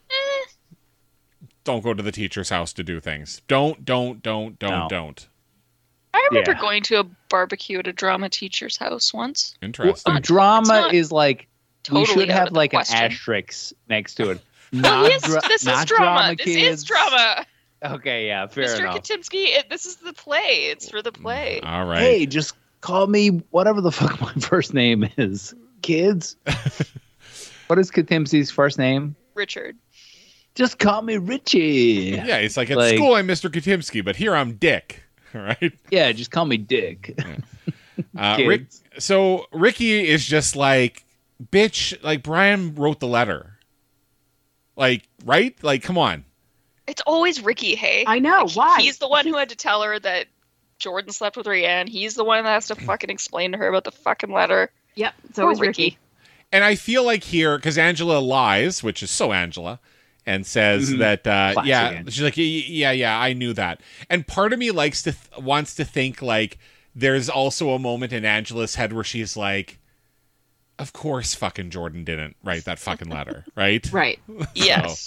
[SPEAKER 1] Don't go to the teacher's house to do things. Don't, don't, don't, don't,
[SPEAKER 3] No.
[SPEAKER 1] don't.
[SPEAKER 4] I remember
[SPEAKER 3] Yeah.
[SPEAKER 4] going to a barbecue at a drama teacher's house once.
[SPEAKER 3] Well,
[SPEAKER 1] Interesting.
[SPEAKER 3] a
[SPEAKER 4] Not-
[SPEAKER 3] drama
[SPEAKER 4] it's not
[SPEAKER 3] is like we
[SPEAKER 4] Totally
[SPEAKER 3] should
[SPEAKER 4] out
[SPEAKER 3] have
[SPEAKER 4] of the
[SPEAKER 3] like an
[SPEAKER 4] question.
[SPEAKER 3] asterisk next to it.
[SPEAKER 4] Well,
[SPEAKER 3] Not
[SPEAKER 4] yes,
[SPEAKER 3] dra-
[SPEAKER 4] this is
[SPEAKER 3] not
[SPEAKER 4] drama. This
[SPEAKER 3] kids.
[SPEAKER 4] is drama.
[SPEAKER 3] Okay, yeah, fair
[SPEAKER 4] Mister
[SPEAKER 3] enough.
[SPEAKER 4] Katimski, it, this is the play. It's for the play.
[SPEAKER 1] All right.
[SPEAKER 3] Hey, just call me whatever the fuck my first name is, kids. What is Katimsi's first name?
[SPEAKER 4] Richard.
[SPEAKER 3] Just call me Richie.
[SPEAKER 1] Yeah, it's like at
[SPEAKER 3] Like-
[SPEAKER 1] school I'm Mister Katimski, but here I'm Dick. All right.
[SPEAKER 3] Yeah, just call me Dick.
[SPEAKER 1] Uh, Rick,
[SPEAKER 3] Kids.
[SPEAKER 1] so Ricky is just like, bitch. Like Brian wrote the letter. Like, right? Like, come on.
[SPEAKER 4] It's always Ricky, hey?
[SPEAKER 5] I know,
[SPEAKER 4] Like, he-
[SPEAKER 5] why?
[SPEAKER 4] He's the one who had to tell her that Jordan slept with Rayanne. He's the one that has to fucking explain to her about the fucking letter.
[SPEAKER 5] Yep, it's
[SPEAKER 4] Poor
[SPEAKER 5] always Ricky.
[SPEAKER 1] And I feel like here, because Angela lies, which is so Angela, and says
[SPEAKER 3] Mhm.
[SPEAKER 1] that, uh,
[SPEAKER 3] Classic
[SPEAKER 1] yeah,
[SPEAKER 3] Angela.
[SPEAKER 1] she's like, "Y- yeah, yeah, I knew that. And part of me likes to, th- wants to think like there's also a moment in Angela's head where she's like, of course fucking Jordan didn't write that fucking letter, right?
[SPEAKER 5] Right.
[SPEAKER 4] Yes.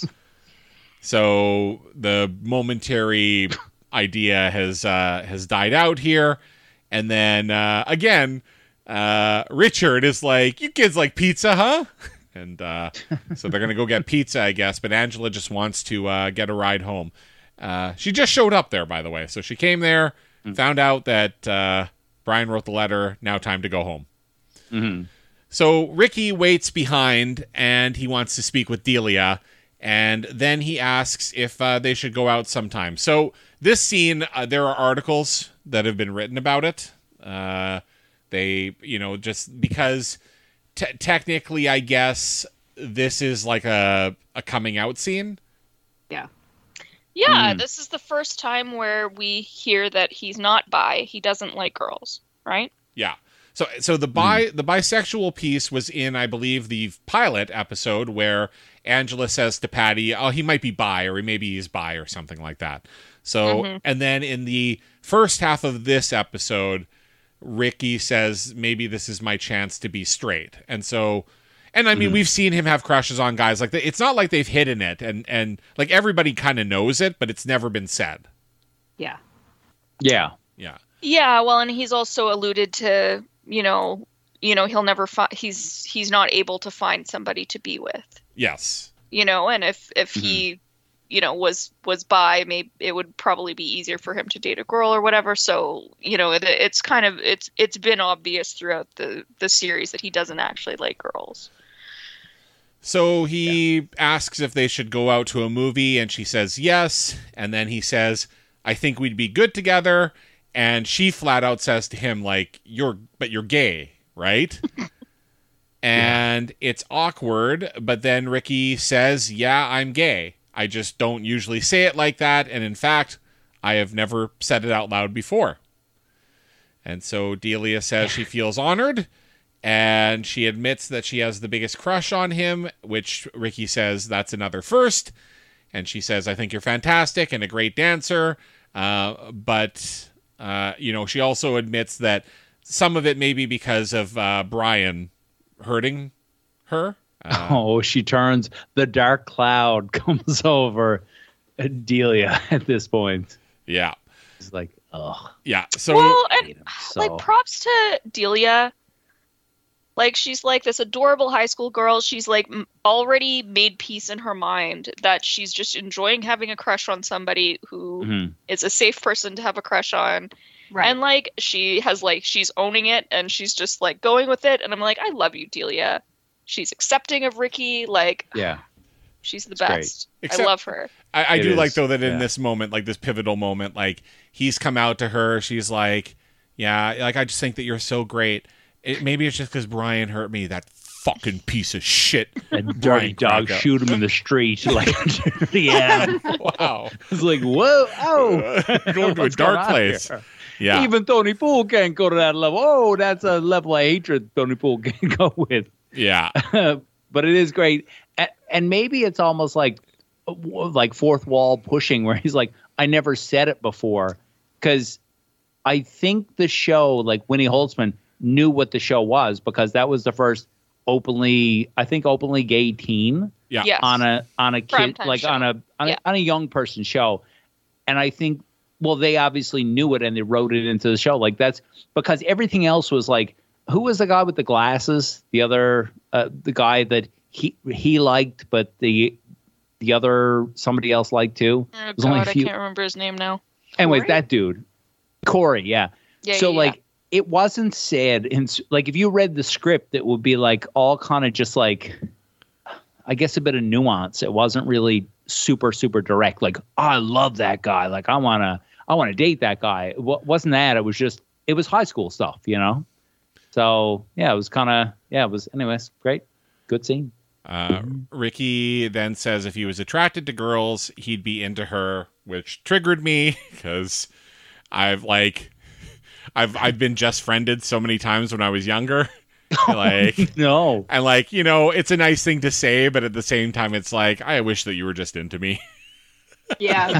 [SPEAKER 1] So the momentary idea has uh, has died out here, and then uh, again, uh, Richard is like, "You kids like pizza, huh?" And uh, so they're gonna go get pizza, I guess. But Angela just wants to uh, get a ride home. Uh, she just showed up there, by the way. So she came there, found out that uh, Brian wrote the letter. Now time to go home.
[SPEAKER 3] Mm-hmm.
[SPEAKER 1] So Ricky waits behind, and he wants to speak with Delia, and then he asks if uh, they should go out sometime. So this scene, uh, there are articles that have been written about it. Uh, they, you know, just because te- technically, I guess this is like a a coming out scene.
[SPEAKER 5] Yeah.
[SPEAKER 4] Yeah,
[SPEAKER 3] Mm.
[SPEAKER 4] this is the first time where we hear that he's not bi. He doesn't like girls, right?
[SPEAKER 1] Yeah. So so the bi the bisexual piece was in, I believe, the pilot episode where Angela says to Patty, "Oh, he might be bi, or maybe he's bi, or something like that." So
[SPEAKER 4] Mhm.
[SPEAKER 1] and then in the first half of this episode, Ricky says, "Maybe this is my chance to be straight." And so, and I mean,
[SPEAKER 3] Mhm.
[SPEAKER 1] we've seen him have crushes on guys like that. It's not like they've hidden it, and and like everybody kind of knows it, but it's never been said.
[SPEAKER 5] Yeah.
[SPEAKER 3] Yeah.
[SPEAKER 1] Yeah.
[SPEAKER 4] Yeah, well, and he's also alluded to, you know, you know, he'll never find he's he's not able to find somebody to be with.
[SPEAKER 1] Yes.
[SPEAKER 4] You know, and if if he, you know, was was bi, maybe it would probably be easier for him to date a girl or whatever. So, you know, it, it's kind of it's it's been obvious throughout the the series that he doesn't actually like girls.
[SPEAKER 1] So he asks if they should go out to a movie, and she says yes. And then he says, "I think we'd be good together." And she flat out says to him, like, "You're, but you're gay, right?" And it's awkward. But then Ricky says, "Yeah, I'm gay. I just don't usually say it like that. And in fact, I have never said it out loud before." And so Delia says she feels honored. And she admits that she has the biggest crush on him, which Ricky says that's another first. And she says, "I think you're fantastic and a great dancer." Uh, but, uh, you know, she also admits that some of it may be because of uh, Brian hurting her. Uh,
[SPEAKER 3] Oh, she turns. The dark cloud comes over Delia at this point.
[SPEAKER 1] yeah.
[SPEAKER 3] It's like, ugh.
[SPEAKER 1] Yeah. So,
[SPEAKER 4] well, and
[SPEAKER 3] hate him so.
[SPEAKER 4] like props to Delia. Like, she's like this adorable high school girl. She's like m- already made peace in her mind that she's just enjoying having a crush on somebody who
[SPEAKER 3] Mhm.
[SPEAKER 4] is a safe person to have a crush on.
[SPEAKER 5] Right.
[SPEAKER 4] And like she has like she's owning it and she's just like going with it. And I'm like, I love you, Delia. She's accepting of Ricky. Like,
[SPEAKER 3] Yeah.
[SPEAKER 4] she's the
[SPEAKER 3] It's great.
[SPEAKER 4] best.
[SPEAKER 1] Except-
[SPEAKER 4] I love her.
[SPEAKER 1] I, I
[SPEAKER 3] It
[SPEAKER 1] do
[SPEAKER 3] is,
[SPEAKER 1] like, though, that in
[SPEAKER 3] yeah.
[SPEAKER 1] this moment, like this pivotal moment, like he's come out to her. She's like, "Yeah, like I just think that you're so great. It, maybe it's just because Brian hurt me, that fucking piece of shit."
[SPEAKER 3] And dirty
[SPEAKER 1] Brian
[SPEAKER 3] dog
[SPEAKER 1] Cracker.
[SPEAKER 3] shoot him in the street like dirty animal.
[SPEAKER 1] Wow.
[SPEAKER 3] It's like, whoa, oh.
[SPEAKER 1] Going to a
[SPEAKER 3] What's
[SPEAKER 1] dark
[SPEAKER 3] going on
[SPEAKER 1] place.
[SPEAKER 3] here?
[SPEAKER 1] Yeah.
[SPEAKER 3] Even Tony Poole can't go to that level. Oh, that's a level of hatred Tony Poole can't go with.
[SPEAKER 1] yeah.
[SPEAKER 3] But it is great. A- And maybe it's almost like like fourth wall pushing where he's like, I never said it before. Because I think the show, like Winnie Holtzman, knew what the show was because that was the first openly, I think, openly gay teen
[SPEAKER 1] Yeah.
[SPEAKER 4] Yes.
[SPEAKER 3] on a on a kid,
[SPEAKER 4] Primetime
[SPEAKER 3] like
[SPEAKER 4] show.
[SPEAKER 3] on a on,
[SPEAKER 4] Yeah.
[SPEAKER 3] a on a young person show. And I think, well, they obviously knew it and they wrote it into the show. Like that's because everything else was like, who was the guy with the glasses? The other, uh, the guy that he he liked, but the the other somebody else liked too.
[SPEAKER 4] Oh
[SPEAKER 3] There's only a
[SPEAKER 4] god, I
[SPEAKER 3] few-
[SPEAKER 4] can't remember his name now.
[SPEAKER 3] Anyways,
[SPEAKER 4] Corey?
[SPEAKER 3] that dude, Corey, yeah.
[SPEAKER 4] Yeah.
[SPEAKER 3] so
[SPEAKER 4] yeah,
[SPEAKER 3] like
[SPEAKER 4] yeah.
[SPEAKER 3] it wasn't said in s- like if you read the script, it would be like all kind of just like, I guess a bit of nuance. It wasn't really super super direct. Like, oh, I love that guy. Like I wanna I wanna date that guy. It wa- wasn't that? It was just it was high school stuff, you know. So yeah, it was kind of yeah. It was anyways great, good scene.
[SPEAKER 1] Uh, Ricky then says if he was attracted to girls, he'd be into her, which triggered me because I've like, I've I've been just friended so many times when I was younger, like,
[SPEAKER 3] No,
[SPEAKER 1] and like you know, it's a nice thing to say, but at the same time, it's like I wish that you were just into me.
[SPEAKER 5] Yeah.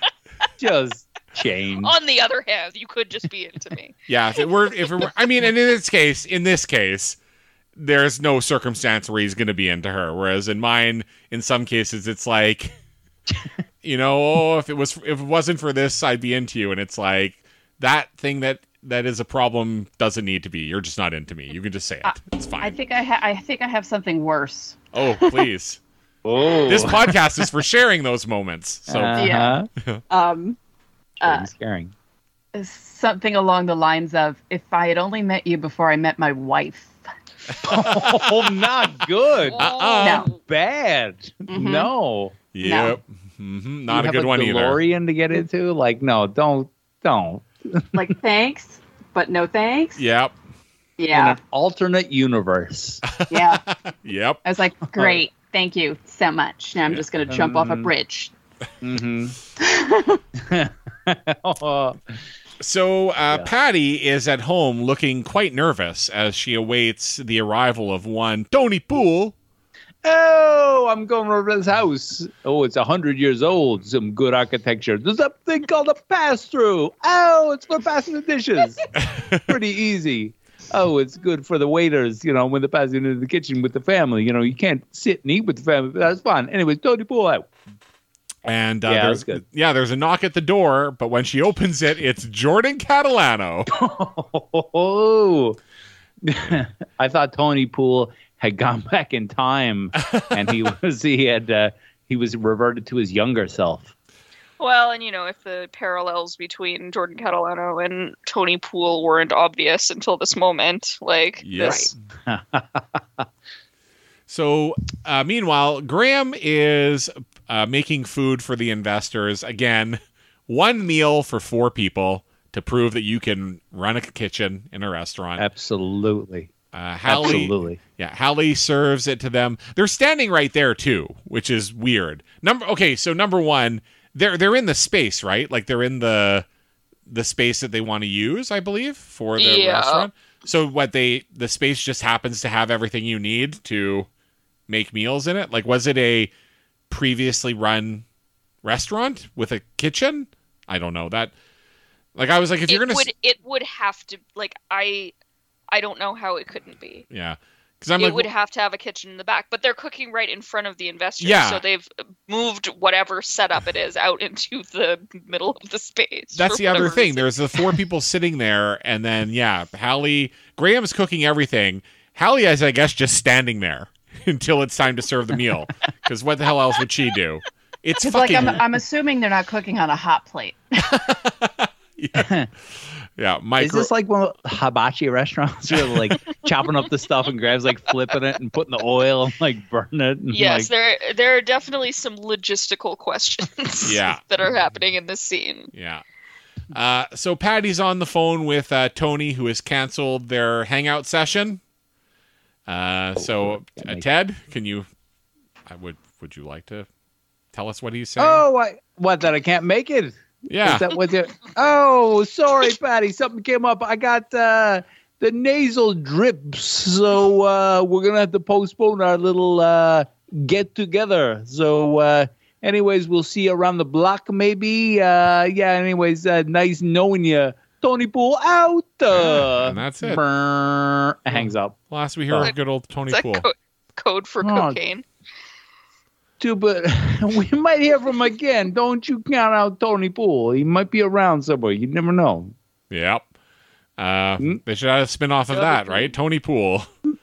[SPEAKER 3] just change.
[SPEAKER 4] On the other hand, you could just be into me.
[SPEAKER 1] Yeah, if it were, if it were, I mean, and in this case, in this case, there's no circumstance where he's going to be into her. Whereas in mine, in some cases, it's like, you know, oh, if it was, if it wasn't for this, I'd be into you. And it's like that thing that that is a problem doesn't need to be. You're just not into me. You can just say it. It's
[SPEAKER 5] I
[SPEAKER 1] fine.
[SPEAKER 5] think I ha- I think I have something worse.
[SPEAKER 1] Oh, please.
[SPEAKER 3] Oh,
[SPEAKER 1] This podcast is for sharing those moments. So
[SPEAKER 3] uh-huh.
[SPEAKER 5] Yeah. Um, uh,
[SPEAKER 3] Pretty scaring.
[SPEAKER 5] something along the lines of, if I had only met you before I met my wife.
[SPEAKER 3] Oh, not good.
[SPEAKER 1] Uh-uh.
[SPEAKER 5] No.
[SPEAKER 3] Bad.
[SPEAKER 5] Mhm.
[SPEAKER 3] No.
[SPEAKER 1] yep, hmm not
[SPEAKER 3] You
[SPEAKER 1] a good
[SPEAKER 3] have
[SPEAKER 1] one either.
[SPEAKER 3] DeLorean to get into? Like, no, don't, don't.
[SPEAKER 5] Like, thanks, but no thanks.
[SPEAKER 1] Yep,
[SPEAKER 3] In
[SPEAKER 5] Yeah.
[SPEAKER 3] an alternate universe.
[SPEAKER 5] Yeah.
[SPEAKER 1] yep.
[SPEAKER 5] I was like, great. Thank you so much. Now I'm just going to jump off a
[SPEAKER 3] Um,
[SPEAKER 5] bridge.
[SPEAKER 3] Mm-hmm.
[SPEAKER 1] So uh,
[SPEAKER 3] Yeah.
[SPEAKER 1] Patty is at home looking quite nervous as she awaits the arrival of one Tony Poole.
[SPEAKER 3] Oh, I'm going over to this house. Oh, it's a hundred years old. Some good architecture. There's a thing called a pass-through. Oh, it's for passing the dishes. Pretty easy. Oh, it's good for the waiters, you know, when they're passing into the kitchen with the family. You know, you can't sit and eat with the family, but that's fine. Anyways, Tony Poole out.
[SPEAKER 1] And uh,
[SPEAKER 3] Yeah,
[SPEAKER 1] there's
[SPEAKER 3] that's good.
[SPEAKER 1] yeah, there's a knock at the door, but when she opens it, it's Jordan Catalano.
[SPEAKER 3] Oh, I thought Tony Poole had gone back in time, and he was he had uh, he was reverted to his younger self.
[SPEAKER 4] Well, and you know, if the parallels between Jordan Catalano and Tony Poole weren't obvious until this moment, like
[SPEAKER 1] Yes.
[SPEAKER 4] this,
[SPEAKER 1] So, uh, meanwhile, Graham is uh, making food for the investors. Again, one meal for four people to prove that you can run a kitchen in a restaurant.
[SPEAKER 3] Absolutely,
[SPEAKER 1] Uh, Hallie,
[SPEAKER 3] absolutely.
[SPEAKER 1] yeah, Hallie serves it to them. They're standing right there too, which is weird. Number okay, so number one, they're they're in the space, right? Like they're in the the space that they want to use, I believe, for the
[SPEAKER 4] Yeah.
[SPEAKER 1] restaurant. So what they the space just happens to have everything you need to make meals in it. Like, was it a previously run restaurant with a kitchen? I don't know that. Like, I was like, if you're
[SPEAKER 4] it
[SPEAKER 1] gonna,
[SPEAKER 4] would
[SPEAKER 1] s-
[SPEAKER 4] it would have to like I I don't know how it couldn't be.
[SPEAKER 1] yeah, because I'm
[SPEAKER 4] It
[SPEAKER 1] like,
[SPEAKER 4] would have to have a kitchen in the back, but they're cooking right in front of the investors.
[SPEAKER 1] Yeah.
[SPEAKER 4] So they've moved whatever setup it is out into the middle of the space.
[SPEAKER 1] that's
[SPEAKER 4] for
[SPEAKER 1] the other
[SPEAKER 4] whatever
[SPEAKER 1] thing.
[SPEAKER 4] reason.
[SPEAKER 1] There's the four people sitting there, and then yeah, Hallie Graham's cooking everything. Hallie is, I guess, just standing there until it's time to serve the meal. Because what the hell else would she do? It's
[SPEAKER 5] It's like
[SPEAKER 1] fucking
[SPEAKER 5] I'm, I'm assuming they're not cooking on a hot plate.
[SPEAKER 1] yeah, yeah.
[SPEAKER 3] Is
[SPEAKER 1] Micro.
[SPEAKER 3] this like one of the hibachi restaurants where they're like chopping up the stuff and Graham's like flipping it and putting the oil and like burning it? And,
[SPEAKER 4] Yes,
[SPEAKER 3] like,
[SPEAKER 4] there there are definitely some logistical questions
[SPEAKER 1] Yeah.
[SPEAKER 4] that are happening in this scene.
[SPEAKER 1] Yeah. Uh, so Patty's on the phone with uh, Tony, who has canceled their hangout session. Uh, so uh, Ted, can you? I would. Would you like to tell us what he's saying?
[SPEAKER 3] oh, what? What? That I can't make it?
[SPEAKER 1] yeah.
[SPEAKER 3] Is that what it? Oh, sorry, Patty. Something came up. I got uh, the nasal drips, so uh, we're gonna have to postpone our little uh, get together. So, uh, anyways, we'll see you around the block, maybe. Uh, yeah. Anyways, uh, nice knowing you, Tony Poole. Out. Uh,
[SPEAKER 1] and that's it.
[SPEAKER 3] brrr, hangs up.
[SPEAKER 1] Last we hear
[SPEAKER 3] Oh.
[SPEAKER 1] of good old Tony
[SPEAKER 4] Is that
[SPEAKER 1] Poole.
[SPEAKER 4] co- code for
[SPEAKER 3] Oh.
[SPEAKER 4] cocaine?
[SPEAKER 3] Too, but we might hear from him again. Don't you count out Tony Poole. He might be around somewhere. You never know.
[SPEAKER 1] Yep. Uh,
[SPEAKER 3] Hmm?
[SPEAKER 1] They should have a spin off of that, right? Tony Poole.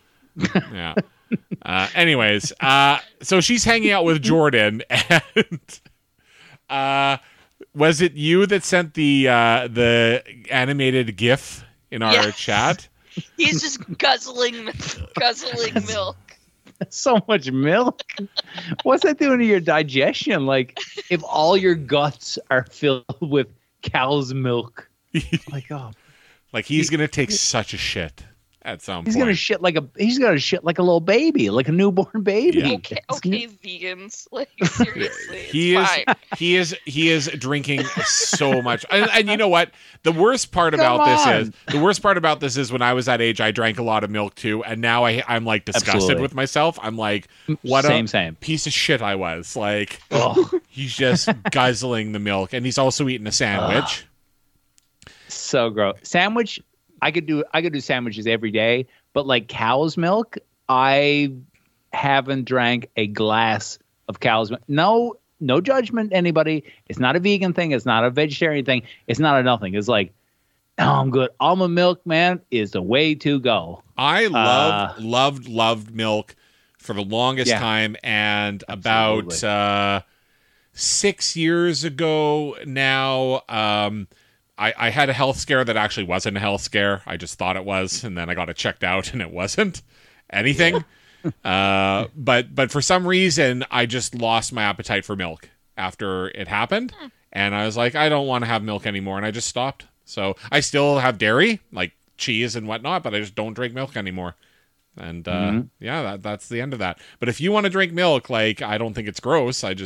[SPEAKER 1] yeah. Uh, anyways, uh, so she's hanging out with Jordan, and uh, was it you that sent the uh, the animated GIF in our
[SPEAKER 4] Yes.
[SPEAKER 1] chat?
[SPEAKER 4] He's just guzzling guzzling milk.
[SPEAKER 3] So much milk. What's that doing to your digestion? Like, if all your guts are filled with cow's milk, like, oh,
[SPEAKER 1] Like he's gonna take such a shit at some
[SPEAKER 3] he's
[SPEAKER 1] point.
[SPEAKER 3] gonna shit like a he's gonna shit like a little baby, like a newborn baby.
[SPEAKER 1] Yeah.
[SPEAKER 4] Okay, okay, vegans. Like seriously,
[SPEAKER 1] He
[SPEAKER 4] it's
[SPEAKER 1] is
[SPEAKER 4] fine.
[SPEAKER 1] he is he is drinking so much, and, and you know what? The worst part
[SPEAKER 3] Come
[SPEAKER 1] about this
[SPEAKER 3] on.
[SPEAKER 1] is the worst part about this is when I was that age, I drank a lot of milk too, and now I I'm like disgusted
[SPEAKER 3] Absolutely.
[SPEAKER 1] with myself. I'm like, what
[SPEAKER 3] Same,
[SPEAKER 1] a
[SPEAKER 3] same.
[SPEAKER 1] piece of shit I was. Like
[SPEAKER 3] Oh,
[SPEAKER 1] he's just guzzling the milk, and he's also eating a sandwich.
[SPEAKER 3] so gross. Sandwich. I could do. I could do sandwiches every day, but like cow's milk, I haven't drank a glass of cow's milk. No, no judgment, anybody. It's not a vegan thing. It's not a vegetarian thing. It's not a nothing. It's like, oh, I'm good. Almond milk, man, is the way to go.
[SPEAKER 1] I loved
[SPEAKER 3] Uh,
[SPEAKER 1] loved loved milk for the longest
[SPEAKER 3] Yeah.
[SPEAKER 1] time, and about
[SPEAKER 3] Absolutely.
[SPEAKER 1] uh, six years ago now, um, I, I had a health scare that actually wasn't a health scare. I just thought it was, and then I got it checked out, and it wasn't anything. uh, but but for some reason, I just lost my appetite for milk after it happened, and I was like, I don't want to have milk anymore, and I just stopped. So I still have dairy, like cheese and whatnot, but I just don't drink milk anymore. And uh,
[SPEAKER 3] Mhm.
[SPEAKER 1] yeah, that, that's the end of that. But if you want to drink milk, like I don't think it's gross. I just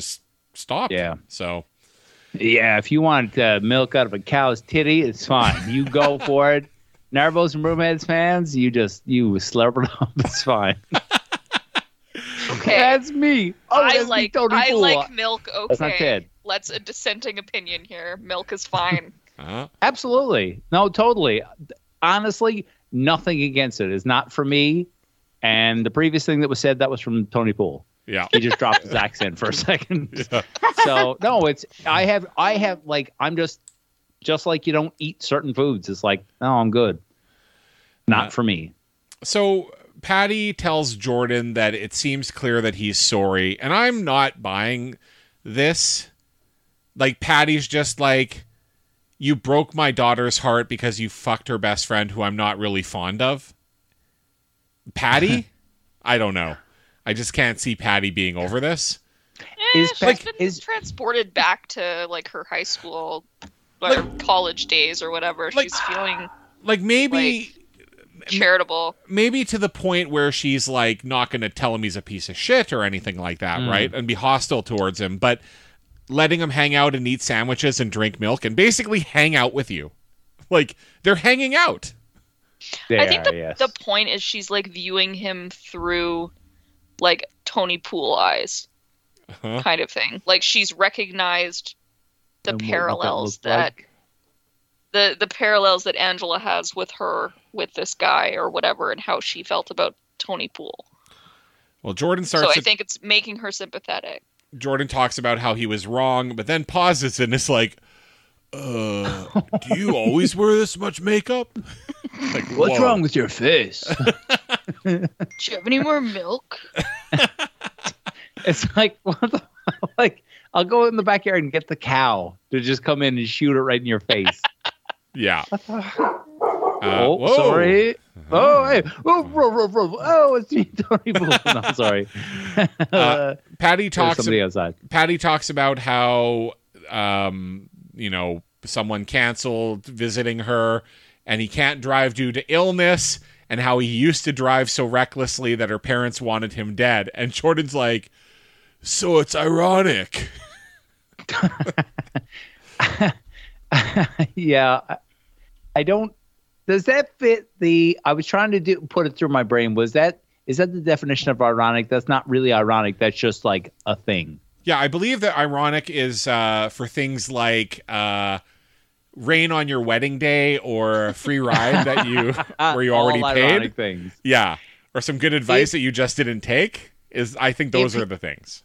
[SPEAKER 1] stopped.
[SPEAKER 3] Yeah.
[SPEAKER 1] So
[SPEAKER 3] Yeah, if you want uh, milk out of a cow's titty, it's fine. You go for it. Narvos and Broomheads fans, you just you slurp it up. It's fine.
[SPEAKER 4] Okay.
[SPEAKER 3] That's me. Oh,
[SPEAKER 4] I
[SPEAKER 3] that's me,
[SPEAKER 4] like
[SPEAKER 3] Tony
[SPEAKER 4] I
[SPEAKER 3] Pool.
[SPEAKER 4] like milk. Okay,
[SPEAKER 3] That's not Ted.
[SPEAKER 4] Let's a dissenting opinion here. Milk is fine.
[SPEAKER 1] uh,
[SPEAKER 3] Absolutely. No, totally. Honestly, nothing against it. It's not for me. And the previous thing that was said, that was from Tony Pool.
[SPEAKER 1] yeah.
[SPEAKER 3] He just dropped his accent for a second.
[SPEAKER 1] Yeah.
[SPEAKER 3] So no, it's I have I have like I'm just just like you don't eat certain foods. It's like, no, I'm good. Not
[SPEAKER 1] Yeah.
[SPEAKER 3] for me.
[SPEAKER 1] So Patty tells Jordan that it seems clear that he's sorry, and I'm not buying this. Like, Patty's just like, you broke my daughter's heart because you fucked her best friend who I'm not really fond of. Patty? I don't know. I just can't see Patty being over this.
[SPEAKER 4] Eh,
[SPEAKER 3] Is
[SPEAKER 4] she's
[SPEAKER 3] Beck-
[SPEAKER 4] been
[SPEAKER 3] is-
[SPEAKER 4] transported back to like her high school or
[SPEAKER 1] Like-
[SPEAKER 4] college days or whatever.
[SPEAKER 1] Like-
[SPEAKER 4] She's feeling
[SPEAKER 1] Like, maybe...
[SPEAKER 4] charitable.
[SPEAKER 1] maybe to the point where she's like not going to tell him he's a piece of shit or anything like that,
[SPEAKER 3] Mm.
[SPEAKER 1] right? And be hostile towards him, but letting him hang out and eat sandwiches and drink milk and basically hang out with you. Like, they're hanging out.
[SPEAKER 3] They
[SPEAKER 4] I think
[SPEAKER 3] are,
[SPEAKER 4] the
[SPEAKER 3] yes.
[SPEAKER 4] the point is she's like viewing him through like Tony Pool eyes,
[SPEAKER 1] Uh-huh.
[SPEAKER 4] kind of thing. Like she's recognized the
[SPEAKER 3] And what- what
[SPEAKER 4] parallels
[SPEAKER 3] looked
[SPEAKER 4] that
[SPEAKER 3] like.
[SPEAKER 4] the the parallels that Angela has with her with this guy or whatever, and how she felt about Tony Pool.
[SPEAKER 1] Well, Jordan
[SPEAKER 4] So
[SPEAKER 1] starts
[SPEAKER 4] I
[SPEAKER 1] to,
[SPEAKER 4] think it's making her sympathetic.
[SPEAKER 1] Jordan talks about how he was wrong, but then pauses and is like, uh, do you always wear this much makeup? Like,
[SPEAKER 3] What's
[SPEAKER 1] whoa.
[SPEAKER 3] wrong with your face?
[SPEAKER 4] Do you have any more milk?
[SPEAKER 3] It's like what the like I'll go in the backyard and get the cow to just come in and shoot it right in your face.
[SPEAKER 1] Yeah. Uh,
[SPEAKER 3] oh,
[SPEAKER 1] whoa.
[SPEAKER 3] sorry. Oh, hey. Oh, ro, ro, ro. Oh, it's me, Tony Pool. No, sorry.
[SPEAKER 1] Uh, Patty
[SPEAKER 3] There's
[SPEAKER 1] talks
[SPEAKER 3] somebody outside.
[SPEAKER 1] Patty talks about how, um, you know, someone canceled visiting her and he can't drive due to illness, and how he used to drive so recklessly that her parents wanted him dead. And Jordan's like, so it's ironic.
[SPEAKER 3] Yeah. I, I don't. Does that fit the? I was trying to do put it through my brain. Was that is that the definition of ironic? That's not really ironic. That's just like a thing.
[SPEAKER 1] Yeah, I believe that ironic is uh, for things like uh, rain on your wedding day or a free ride that you where you already
[SPEAKER 3] All
[SPEAKER 1] paid.
[SPEAKER 3] ironic things.
[SPEAKER 1] Yeah, or some good advice
[SPEAKER 3] If-
[SPEAKER 1] that you just didn't take. Is I think those
[SPEAKER 3] If-
[SPEAKER 1] are the things.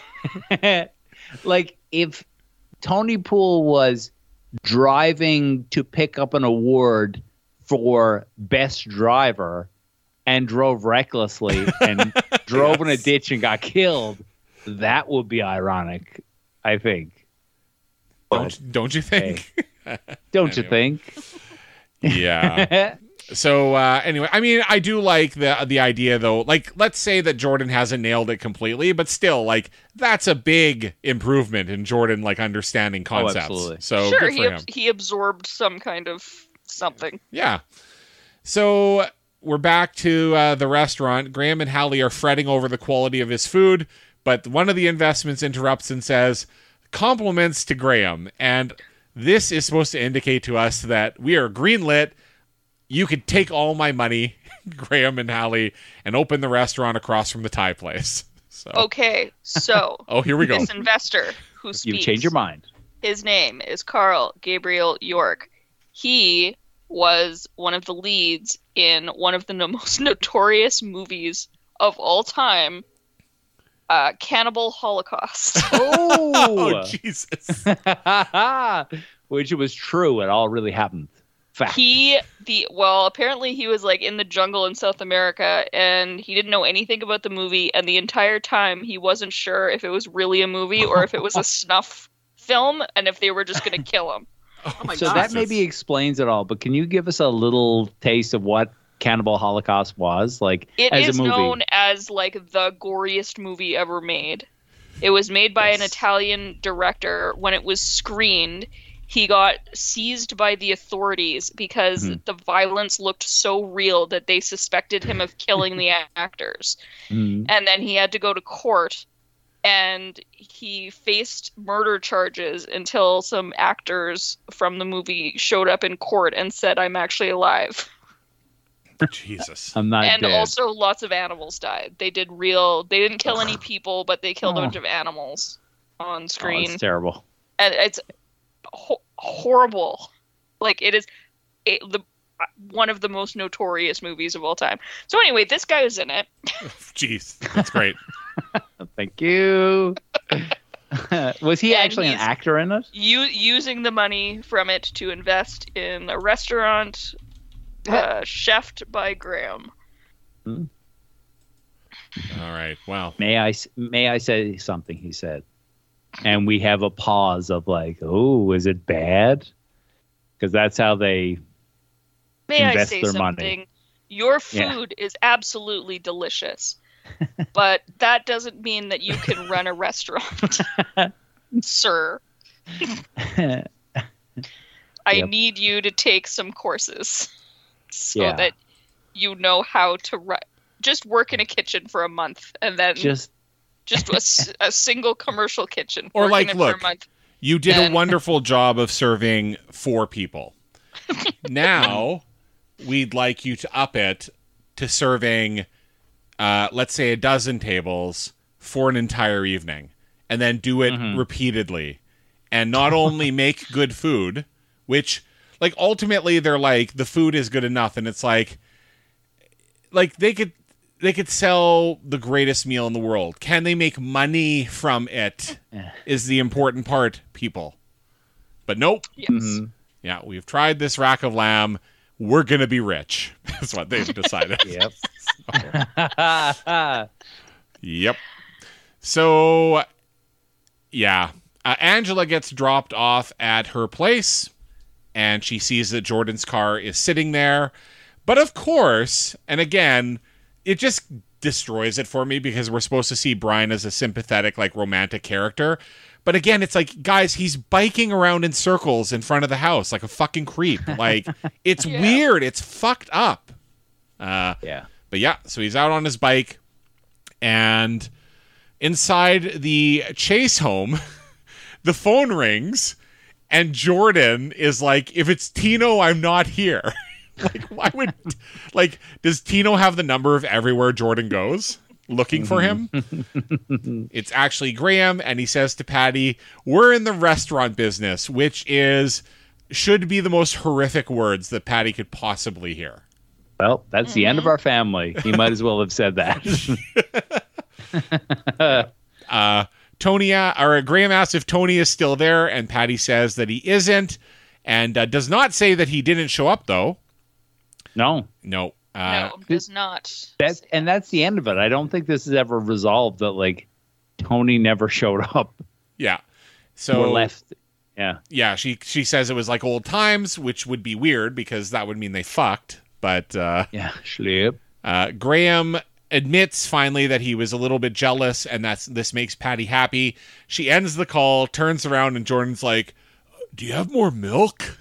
[SPEAKER 3] Like if Tony Pool was driving to pick up an award for best driver and drove recklessly and drove in a
[SPEAKER 1] Yes.
[SPEAKER 3] ditch and got killed, that would be ironic, I think. But
[SPEAKER 1] Don't don't you think?
[SPEAKER 3] don't you
[SPEAKER 1] Anyway.
[SPEAKER 3] think?
[SPEAKER 1] Yeah. So uh, anyway, I mean, I do like the the idea though. Like, let's say that Jordan hasn't nailed it completely, but still, like, that's a big improvement in Jordan like understanding concepts.
[SPEAKER 3] absolutely.
[SPEAKER 1] So
[SPEAKER 4] sure,
[SPEAKER 1] good
[SPEAKER 4] he
[SPEAKER 1] for
[SPEAKER 4] abs-
[SPEAKER 1] him.
[SPEAKER 4] he absorbed some kind of something.
[SPEAKER 1] Yeah. So we're back to uh, the restaurant. Graham and Hallie are fretting over the quality of his food, but one of the investments interrupts and says, compliments to Graham. And this is supposed to indicate to us that we are greenlit. You could take all my money, Graham and Hallie, and open the restaurant across from the Thai place. So,
[SPEAKER 4] Okay, so
[SPEAKER 1] oh, here we go.
[SPEAKER 4] this investor who speaks,
[SPEAKER 3] You change your mind.
[SPEAKER 4] his name is Carl Gabriel York. He was one of the leads in one of the no- most notorious movies of all time, uh, Cannibal Holocaust.
[SPEAKER 1] Oh,
[SPEAKER 3] Oh,
[SPEAKER 1] Jesus.
[SPEAKER 3] which was true. It all really happened. Fact.
[SPEAKER 4] He the well, apparently he was like in the jungle in South America, and he didn't know anything about the movie, and the entire time he wasn't sure if it was really a movie or if it was a snuff film, and if they were just going to kill him.
[SPEAKER 1] Oh
[SPEAKER 5] my
[SPEAKER 3] So
[SPEAKER 5] God.
[SPEAKER 3] that maybe explains it all. But can you give us a little taste of what Cannibal Holocaust was like
[SPEAKER 4] It
[SPEAKER 3] as
[SPEAKER 4] is
[SPEAKER 3] a movie?
[SPEAKER 4] known as like the goriest movie ever made. It was made by an
[SPEAKER 3] Yes.
[SPEAKER 4] Italian director. When it was screened, he got seized by the authorities because
[SPEAKER 3] Mhm.
[SPEAKER 4] the violence looked so real that they suspected him of killing the actors.
[SPEAKER 3] Mhm.
[SPEAKER 4] And then he had to go to court, and he faced murder charges until some actors from the movie showed up in court and said, "I'm actually alive."
[SPEAKER 1] Jesus.
[SPEAKER 3] I'm not
[SPEAKER 4] And
[SPEAKER 3] dead.
[SPEAKER 4] also lots of animals died. They did real, they didn't kill any people, but they killed a
[SPEAKER 3] Oh.
[SPEAKER 4] bunch of animals on
[SPEAKER 3] Oh,
[SPEAKER 4] screen.
[SPEAKER 3] it's terrible.
[SPEAKER 4] And it's ho- horrible. Like, it is it, the one of the most notorious movies of all time. So anyway, this guy was in it.
[SPEAKER 1] Jeez. That's great.
[SPEAKER 3] Thank you. Was he
[SPEAKER 4] And
[SPEAKER 3] actually an
[SPEAKER 4] he's-
[SPEAKER 3] actor in it?
[SPEAKER 4] U- using the money from it to invest in a restaurant uh, chefed by Graham.
[SPEAKER 1] All right. Wow.
[SPEAKER 3] May I s- may I say something? He said, and we have a pause of like, oh, is it bad? Because that's how they.
[SPEAKER 4] May I
[SPEAKER 3] Invest
[SPEAKER 4] say
[SPEAKER 3] their
[SPEAKER 4] something?
[SPEAKER 3] money.
[SPEAKER 4] Your
[SPEAKER 3] Yeah.
[SPEAKER 4] food is absolutely delicious, but that doesn't mean that you can run a restaurant, sir. I
[SPEAKER 3] Yep.
[SPEAKER 4] need you to take some courses so
[SPEAKER 3] Yeah.
[SPEAKER 4] that you know how to run. Just work in a kitchen for a month, and then just,
[SPEAKER 3] Just
[SPEAKER 4] a, s- a single commercial kitchen.
[SPEAKER 1] Or
[SPEAKER 4] work
[SPEAKER 1] like,
[SPEAKER 4] in it
[SPEAKER 1] look,
[SPEAKER 4] for a month.
[SPEAKER 1] You did a
[SPEAKER 4] And-
[SPEAKER 1] wonderful job of serving four people. Now, we'd like you to up it to serving, uh, let's say, a dozen tables for an entire evening, and then do it repeatedly. And not only make good food, which, like, ultimately they're like, the food is good enough, and it's like, like they could they could sell the greatest meal in the world. Can they make money from it? Is the important part, people. But nope.
[SPEAKER 4] Yes.
[SPEAKER 3] Mm-hmm.
[SPEAKER 1] Yeah, we've tried this rack of lamb. We're gonna be rich. That's what they've decided.
[SPEAKER 3] yep.
[SPEAKER 1] Yep. So, yeah. Uh, Angela gets dropped off at her place, and she sees that Jordan's car is sitting there. But of course, and again, it just destroys it for me because we're supposed to see Brian as a sympathetic, like, romantic character. But again, it's like, guys, he's biking around in circles in front of the house like a fucking creep. Like, it's
[SPEAKER 4] Yeah.
[SPEAKER 1] weird. It's fucked up. Uh,
[SPEAKER 3] Yeah.
[SPEAKER 1] but yeah, so he's out on his bike, and inside the Chase home, the phone rings, and Jordan is like, if it's Tino, I'm not here. Like, why would, like, does Tino have the number of everywhere Jordan goes looking for him? It's actually Graham, and he says to Patty, we're in the restaurant business, which is, should be the most horrific words that Patty could possibly hear.
[SPEAKER 3] Well, that's the end of our family. He might as well have said that.
[SPEAKER 1] Uh, Tony, uh, or Graham asks if Tony is still there, and Patty says that he isn't, and uh, does not say that he didn't show up, though.
[SPEAKER 3] No.
[SPEAKER 1] No. Uh,
[SPEAKER 4] No, does not.
[SPEAKER 3] That's and that's the end of it. I don't think this is ever resolved that like Tony never showed up.
[SPEAKER 1] Yeah. So
[SPEAKER 3] We're left. Yeah.
[SPEAKER 1] yeah, she she says it was like old times, which would be weird because that would mean they fucked. But uh,
[SPEAKER 3] Yeah. Schlip.
[SPEAKER 1] uh, Graham admits finally that he was a little bit jealous, and that's this makes Patty happy. She ends the call, turns around, and Jordan's like, "Do you have more milk?"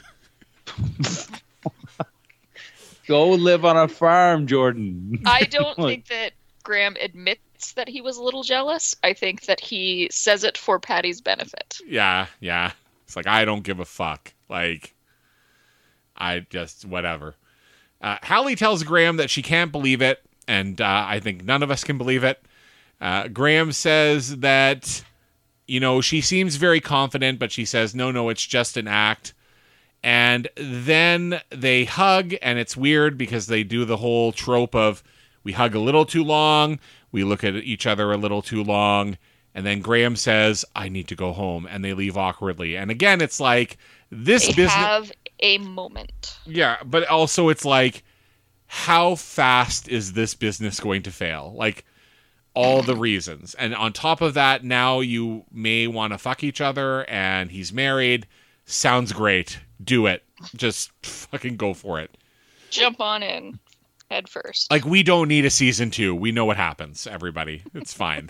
[SPEAKER 3] Go live on a farm, Jordan.
[SPEAKER 4] I don't think that Graham admits that he was a little jealous. I think that he says it for Patty's benefit.
[SPEAKER 1] Yeah, yeah. It's like, I don't give a fuck. Like, I just, whatever. Uh, Hallie tells Graham that she can't believe it, and uh, I think none of us can believe it. Uh, Graham says that, you know, she seems very confident, but she says, no, no, it's just an act. And then they hug, and it's weird because they do the whole trope of we hug a little too long, we look at each other a little too long, and then Graham says, I need to go home, and they leave awkwardly. And again, it's like this
[SPEAKER 4] They
[SPEAKER 1] business.
[SPEAKER 4] have a moment.
[SPEAKER 1] Yeah, but also it's like, how fast is this business going to fail? Like, all the reasons. And on top of that, now you may want to fuck each other, and he's married. Sounds great. Do it. Just fucking go for it.
[SPEAKER 4] Jump on in head first.
[SPEAKER 1] Like, we don't need a season two. We know what happens, everybody. It's fine.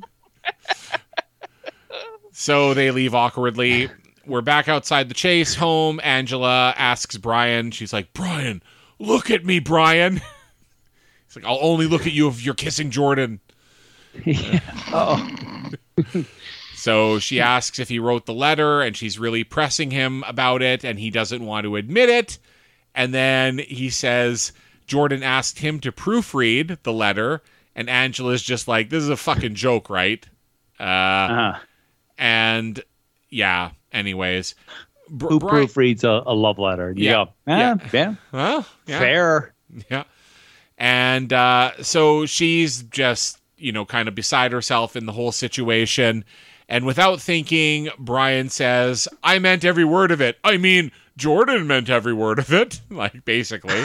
[SPEAKER 1] So they leave awkwardly. We're back outside the Chase home. Angela asks Brian. She's like, Brian, look at me, Brian. He's like, I'll only look at you if you're kissing Jordan.
[SPEAKER 3] Yeah. Oh.
[SPEAKER 1] So she asks if he wrote the letter, and she's really pressing him about it, and he doesn't want to admit it. And then he says Jordan asked him to proofread the letter, and Angela's just like, this is a fucking joke, right? Uh,
[SPEAKER 3] Uh-huh.
[SPEAKER 1] And yeah, anyways. Br-
[SPEAKER 3] Who
[SPEAKER 1] Brian-
[SPEAKER 3] proofreads a, a love letter?
[SPEAKER 1] Yeah.
[SPEAKER 3] Yeah.
[SPEAKER 1] Yeah.
[SPEAKER 3] Yeah.
[SPEAKER 1] Well, yeah.
[SPEAKER 3] Fair.
[SPEAKER 1] Yeah. And uh, so she's just, you know, kind of beside herself in the whole situation. And without thinking, Brian says, I meant every word of it. I mean, Jordan meant every word of it. Like, basically.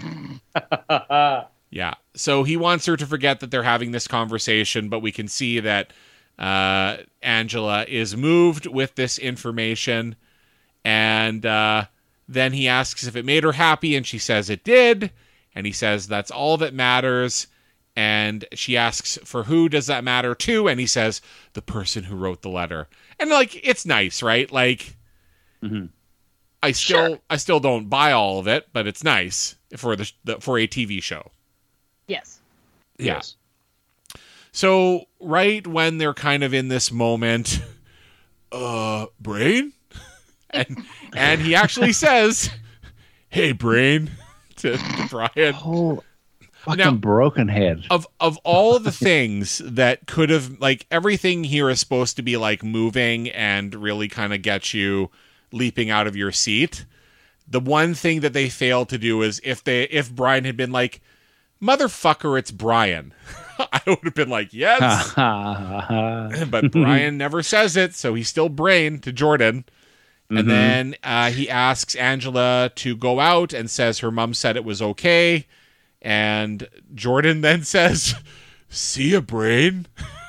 [SPEAKER 1] Yeah. So he wants her to forget that they're having this conversation, but we can see that uh, Angela is moved with this information. And uh, then he asks if it made her happy, and she says it did. And he says that's all that matters. And she asks for who does that matter to? And he says the person who wrote the letter. And like, it's nice, right? Like,
[SPEAKER 3] Mm-hmm.
[SPEAKER 1] I still,
[SPEAKER 4] Sure.
[SPEAKER 1] I still don't buy all of it, but it's nice for the, the for a T V show.
[SPEAKER 5] Yes.
[SPEAKER 1] Yeah.
[SPEAKER 3] Yes.
[SPEAKER 1] So right when they're kind of in this moment, uh, Brain, and and he actually says, "Hey, Brain," to, to Brian.
[SPEAKER 3] Oh, fucking
[SPEAKER 1] Now-
[SPEAKER 3] broken head.
[SPEAKER 1] Of of all the things that could have, like, everything here is supposed to be like moving and really kind of get you leaping out of your seat. The one thing that they failed to do is if they if Brian had been like, "Motherfucker, it's Brian," I would have been like, yes. But Brian never says it, so he's still Brain to Jordan. And
[SPEAKER 3] Mhm.
[SPEAKER 1] then uh, he asks Angela to go out and says her mom said it was okay. And Jordan then says, "See ya, Brain."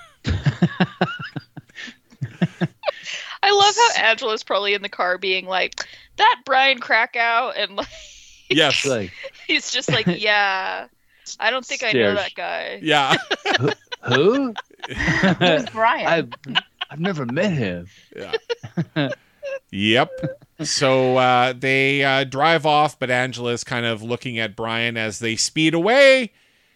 [SPEAKER 4] I love how Angela's probably in the car being like, that Brian Krakow, and like,
[SPEAKER 1] Yes.
[SPEAKER 3] Like,
[SPEAKER 4] he's just like, yeah, I don't think I know
[SPEAKER 3] Stares.
[SPEAKER 4] that guy.
[SPEAKER 1] Yeah.
[SPEAKER 3] who?
[SPEAKER 5] Who's Brian?
[SPEAKER 3] I've I've never met him.
[SPEAKER 1] Yeah. Yep. So uh, they uh, drive off, but Angela's kind of looking at Brian as they speed away.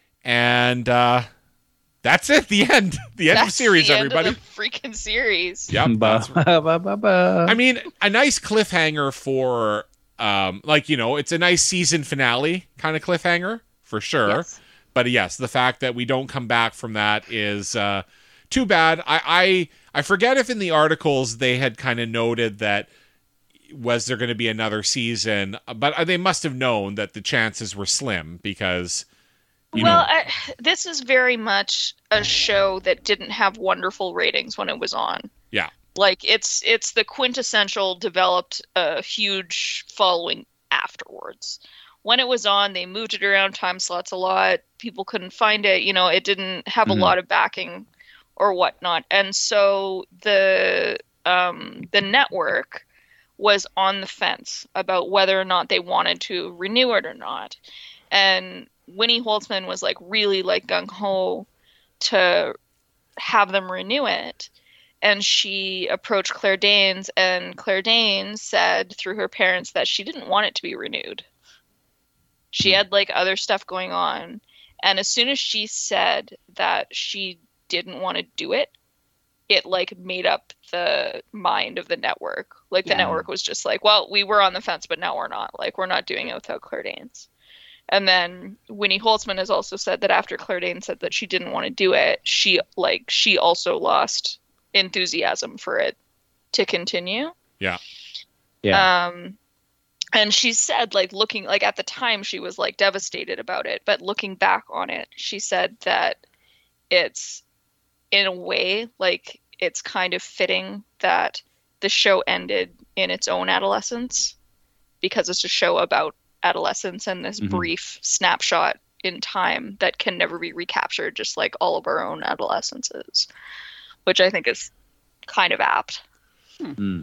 [SPEAKER 1] And uh, that's it. The end. The end of
[SPEAKER 4] That's
[SPEAKER 1] the series,
[SPEAKER 4] the end
[SPEAKER 1] everybody.
[SPEAKER 4] of the freaking series.
[SPEAKER 1] Yep.
[SPEAKER 3] Ba,
[SPEAKER 1] That's
[SPEAKER 3] ba, ba, ba.
[SPEAKER 1] I mean, a nice cliffhanger for, um, like, you know, it's a nice season finale kind of cliffhanger for sure.
[SPEAKER 5] Yes.
[SPEAKER 1] But yes, the fact that we don't come back from that is uh, too bad. I, I I forget if in the articles they had kind of noted that was there going to be another season, but they must have known that the chances were slim because, you
[SPEAKER 4] well,
[SPEAKER 1] know,
[SPEAKER 4] I, this is very much a show that didn't have wonderful ratings when it was on.
[SPEAKER 1] Yeah.
[SPEAKER 4] Like, it's it's the quintessential developed a huge following afterwards. When it was on, they moved it around time slots a lot. People couldn't find it. You know, it didn't have
[SPEAKER 3] Mhm.
[SPEAKER 4] a lot of backing or whatnot. And so the um, the network was on the fence about whether or not they wanted to renew it or not. And Winnie Holtzman was like really like gung ho to have them renew it. And she approached Claire Danes, and Claire Danes said through her parents that she didn't want it to be renewed. She had like other stuff going on. And as soon as she said that she didn't want to do it, it like made up the mind of the network. Like the
[SPEAKER 5] Yeah.
[SPEAKER 4] network was just like, well, we were on the fence, but now we're not. Like, we're not doing it without Claire Danes. And then Winnie Holtzman has also said that after Claire Danes said that she didn't want to do it, she like she also lost enthusiasm for it to continue.
[SPEAKER 1] yeah.
[SPEAKER 3] Yeah.
[SPEAKER 4] Um, and she said, like, looking, like, at the time, she was, like, devastated about it. But looking back on it, she said that it's, in a way, like, it's kind of fitting that the show ended in its own adolescence, because it's a show about adolescence and this
[SPEAKER 3] Mhm.
[SPEAKER 4] brief snapshot in time that can never be recaptured, just like all of our own adolescences, which I think is kind of apt.
[SPEAKER 3] Mm.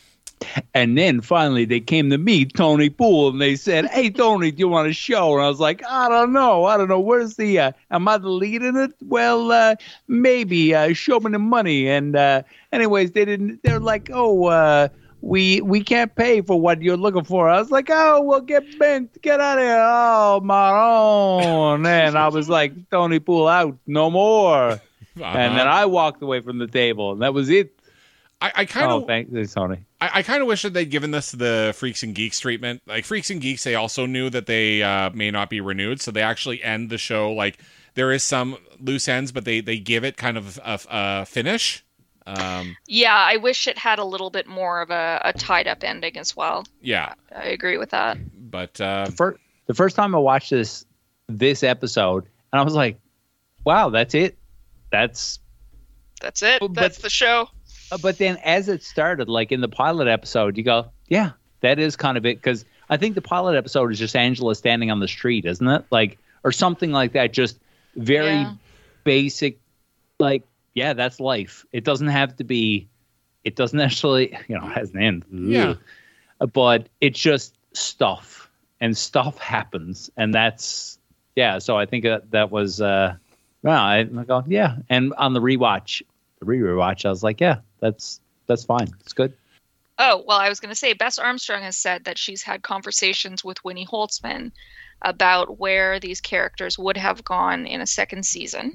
[SPEAKER 3] And then finally they came to me, Tony Poole, and they said, "Hey, Tony, do you want a show?" And I was like, "I don't know. I don't know. Where's the, uh, am I the lead in it? Well, uh, maybe. Uh, show me the money." And uh, anyways, they didn't, they're like, "Oh, uh, we we can't pay for what you're looking for." I was like, "Oh, well, get bent. Get out of here. Oh, my own." And I was like, "Tony Poole out. No more."
[SPEAKER 1] Uh-huh.
[SPEAKER 3] And then I walked away from the table, and that was it.
[SPEAKER 1] I, I kind of
[SPEAKER 3] Oh, thanks, Tony.
[SPEAKER 1] I, I kind of wish that they'd given this the Freaks and Geeks treatment. Like Freaks and Geeks, they also knew that they uh, may not be renewed, so they actually end the show. Like there is some loose ends, but they they give it kind of a, a finish. Um,
[SPEAKER 4] Yeah, I wish it had a little bit more of a, a tied up ending as well.
[SPEAKER 1] yeah,
[SPEAKER 4] I agree with that.
[SPEAKER 1] but uh,
[SPEAKER 3] The first, the first time I watched this this episode, and I was like, "Wow, that's it. That's."
[SPEAKER 4] That's it.
[SPEAKER 3] But-
[SPEAKER 4] That's the show.
[SPEAKER 3] Uh, But then, as it started, like in the pilot episode, you go, "Yeah, that is kind of it." Because I think the pilot episode is just Angela standing on the street, isn't it? Like, or something like that. Just very
[SPEAKER 4] Yeah.
[SPEAKER 3] basic. Like, yeah, that's life. It doesn't have to be. It doesn't actually, you know, it has an end.
[SPEAKER 1] Yeah.
[SPEAKER 3] Ugh. But it's just stuff, and stuff happens, and that's yeah. So I think that that was. uh Well, I, I go, yeah, and on the rewatch, the re-rewatch, I was like, yeah, that's that's fine, it's good.
[SPEAKER 4] Oh, well, I was going to say, Bess Armstrong has said that she's had conversations with Winnie Holtzman about where these characters would have gone in a second season.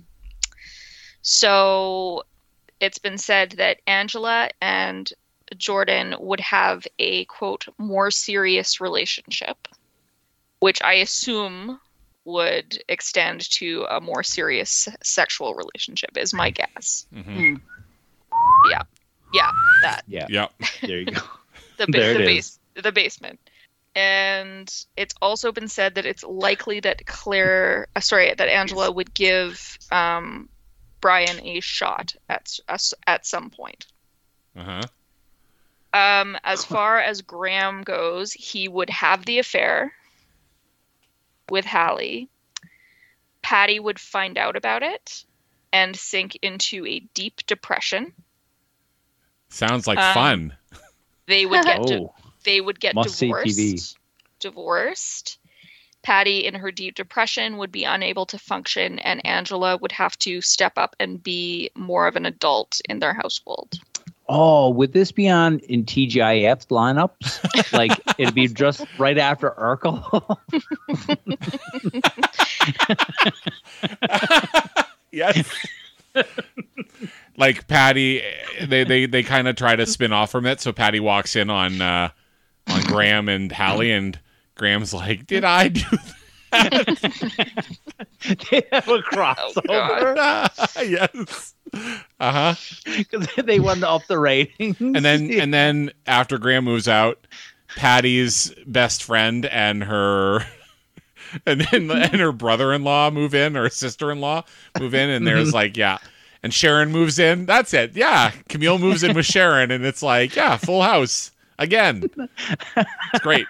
[SPEAKER 4] So it's been said that Angela and Jordan would have a, quote, more serious relationship, which I assume would extend to a more serious sexual relationship, is my guess.
[SPEAKER 1] mhm.
[SPEAKER 4] Yeah. Yeah, that.
[SPEAKER 3] Yeah,
[SPEAKER 1] Yep.
[SPEAKER 3] there you go.
[SPEAKER 4] the, ba-
[SPEAKER 3] There it
[SPEAKER 4] the
[SPEAKER 3] is.
[SPEAKER 4] base the basement. And it's also been said that it's likely that Claire uh, sorry that Angela would give um, Brian a shot at s- at some point.
[SPEAKER 1] Uh-huh.
[SPEAKER 4] Um, as far as Graham goes, he would have the affair with Hallie. Patty would find out about it and sink into a deep depression.
[SPEAKER 1] Sounds like
[SPEAKER 4] Um,
[SPEAKER 1] fun.
[SPEAKER 4] They would get di-
[SPEAKER 3] Oh,
[SPEAKER 4] they would get
[SPEAKER 3] Must-see
[SPEAKER 4] divorced.
[SPEAKER 3] T V.
[SPEAKER 4] Divorced. Patty, in her deep depression, would be unable to function, and Angela would have to step up and be more of an adult in their household.
[SPEAKER 3] oh, would this be on in T G I F's lineups? Like it'd be just right after Urkel.
[SPEAKER 1] Yes. Like Patty, they they, they kind of try to spin off from it. So Patty walks in on uh, on Graham and Hallie, and Graham's like, "Did I do
[SPEAKER 3] They have a
[SPEAKER 4] Oh,
[SPEAKER 3] crossover
[SPEAKER 4] God.
[SPEAKER 1] yes. Uh huh.
[SPEAKER 3] because they want to up the ratings.
[SPEAKER 1] And then and then after Graham moves out, Patty's best friend and her and then and her brother-in-law move in, or sister-in-law move in, and there's like, yeah. And Sharon moves in. That's it. Yeah. Camille moves in with Sharon, and it's like, yeah, full house again. It's great.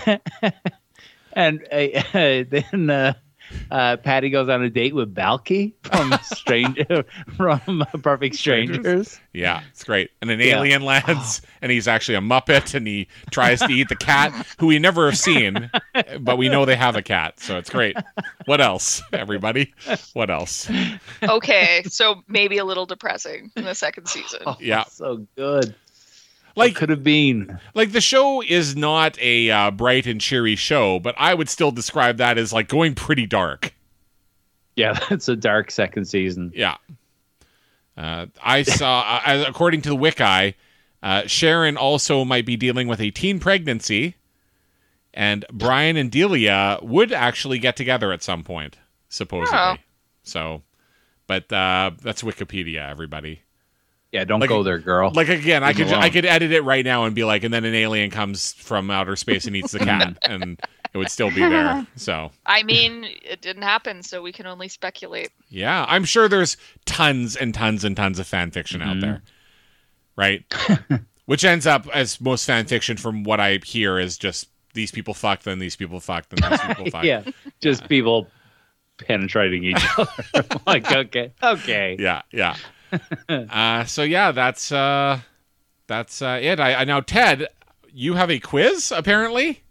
[SPEAKER 3] And uh, then uh, uh, Patty goes on a date with Balky from Stranger from Perfect Strangers.
[SPEAKER 1] Yeah, it's great. And an
[SPEAKER 3] Yeah.
[SPEAKER 1] alien lands, and he's actually a Muppet, and he tries to eat the cat, who we never have seen, but we know they have a cat, so it's great. What else, everybody? What else?
[SPEAKER 4] Okay, so maybe a little depressing in the second season.
[SPEAKER 3] Oh,
[SPEAKER 1] Yeah.
[SPEAKER 3] so good.
[SPEAKER 1] Like,
[SPEAKER 3] Could have been.
[SPEAKER 1] like the show is not a uh, bright and cheery show, but I would still describe that as like going pretty dark.
[SPEAKER 3] Yeah, that's a dark second season.
[SPEAKER 1] Yeah. Uh, I saw, uh, according to the Wiki, uh, Sharon also might be dealing with a teen pregnancy, and Brian and Delia would actually get together at some point, supposedly.
[SPEAKER 4] Oh.
[SPEAKER 1] So, but uh, that's Wikipedia, everybody.
[SPEAKER 3] Yeah, don't
[SPEAKER 1] Like-
[SPEAKER 3] go there, girl.
[SPEAKER 1] Like again, I
[SPEAKER 3] Leave
[SPEAKER 1] could
[SPEAKER 3] it alone.
[SPEAKER 1] I could edit it right now and be like, and then an alien comes from outer space and eats the cat, and it would still be there. So
[SPEAKER 4] I mean, it didn't happen, so we can only speculate.
[SPEAKER 1] yeah, I'm sure there's tons and tons and tons of fan fiction out
[SPEAKER 3] Mhm.
[SPEAKER 1] there, right? Which ends up, as most fan fiction, from what I hear, is just these people fucked, then these people fucked, then these people fucked.
[SPEAKER 3] yeah, just people penetrating each other. Like, okay, okay.
[SPEAKER 1] yeah, yeah. uh, so yeah, that's uh, that's uh, it. I, I now Ted, you have a quiz apparently.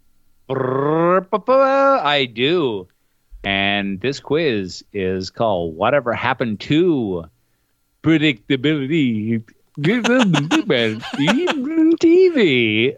[SPEAKER 3] I do. And this quiz is called Whatever Happened to Predictability T V.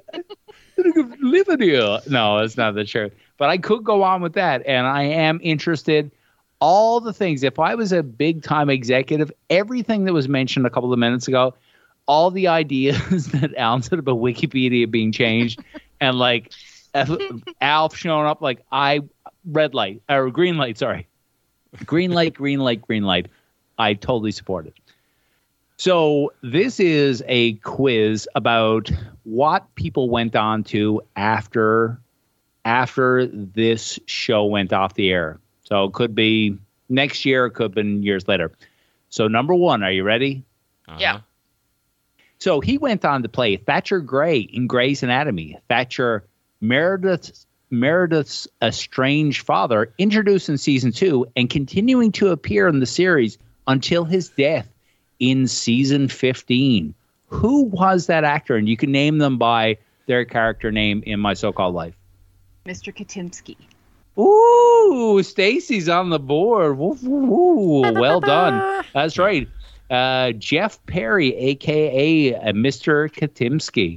[SPEAKER 3] No, that's not the truth. But I could go on with that, and I am interested. all the things. If I was a big time executive, everything that was mentioned a couple of minutes ago, all the ideas that Alan said about Wikipedia being changed, and like Alf showing up, like I red light or green light, sorry, green light, green light, green light. I totally support it. So this is a quiz about what people went on to after after this show went off the air. So it could be next year, it could have been years later. So number one, are you ready?
[SPEAKER 1] Uh-huh.
[SPEAKER 4] Yeah.
[SPEAKER 3] So he went on to play Thatcher Gray in Grey's Anatomy. Thatcher, Meredith, Meredith's estranged father, introduced in season two and continuing to appear in the series until his death in season fifteen. Who was that actor? And you can name them by their character name in My So-Called Life.
[SPEAKER 5] Mister Katimsky.
[SPEAKER 3] Ooh, Stacy's on the board. Woo, woo, woo. Well done. That's right. Uh, Jeff Perry, a k a. Uh, Mister Katimsky.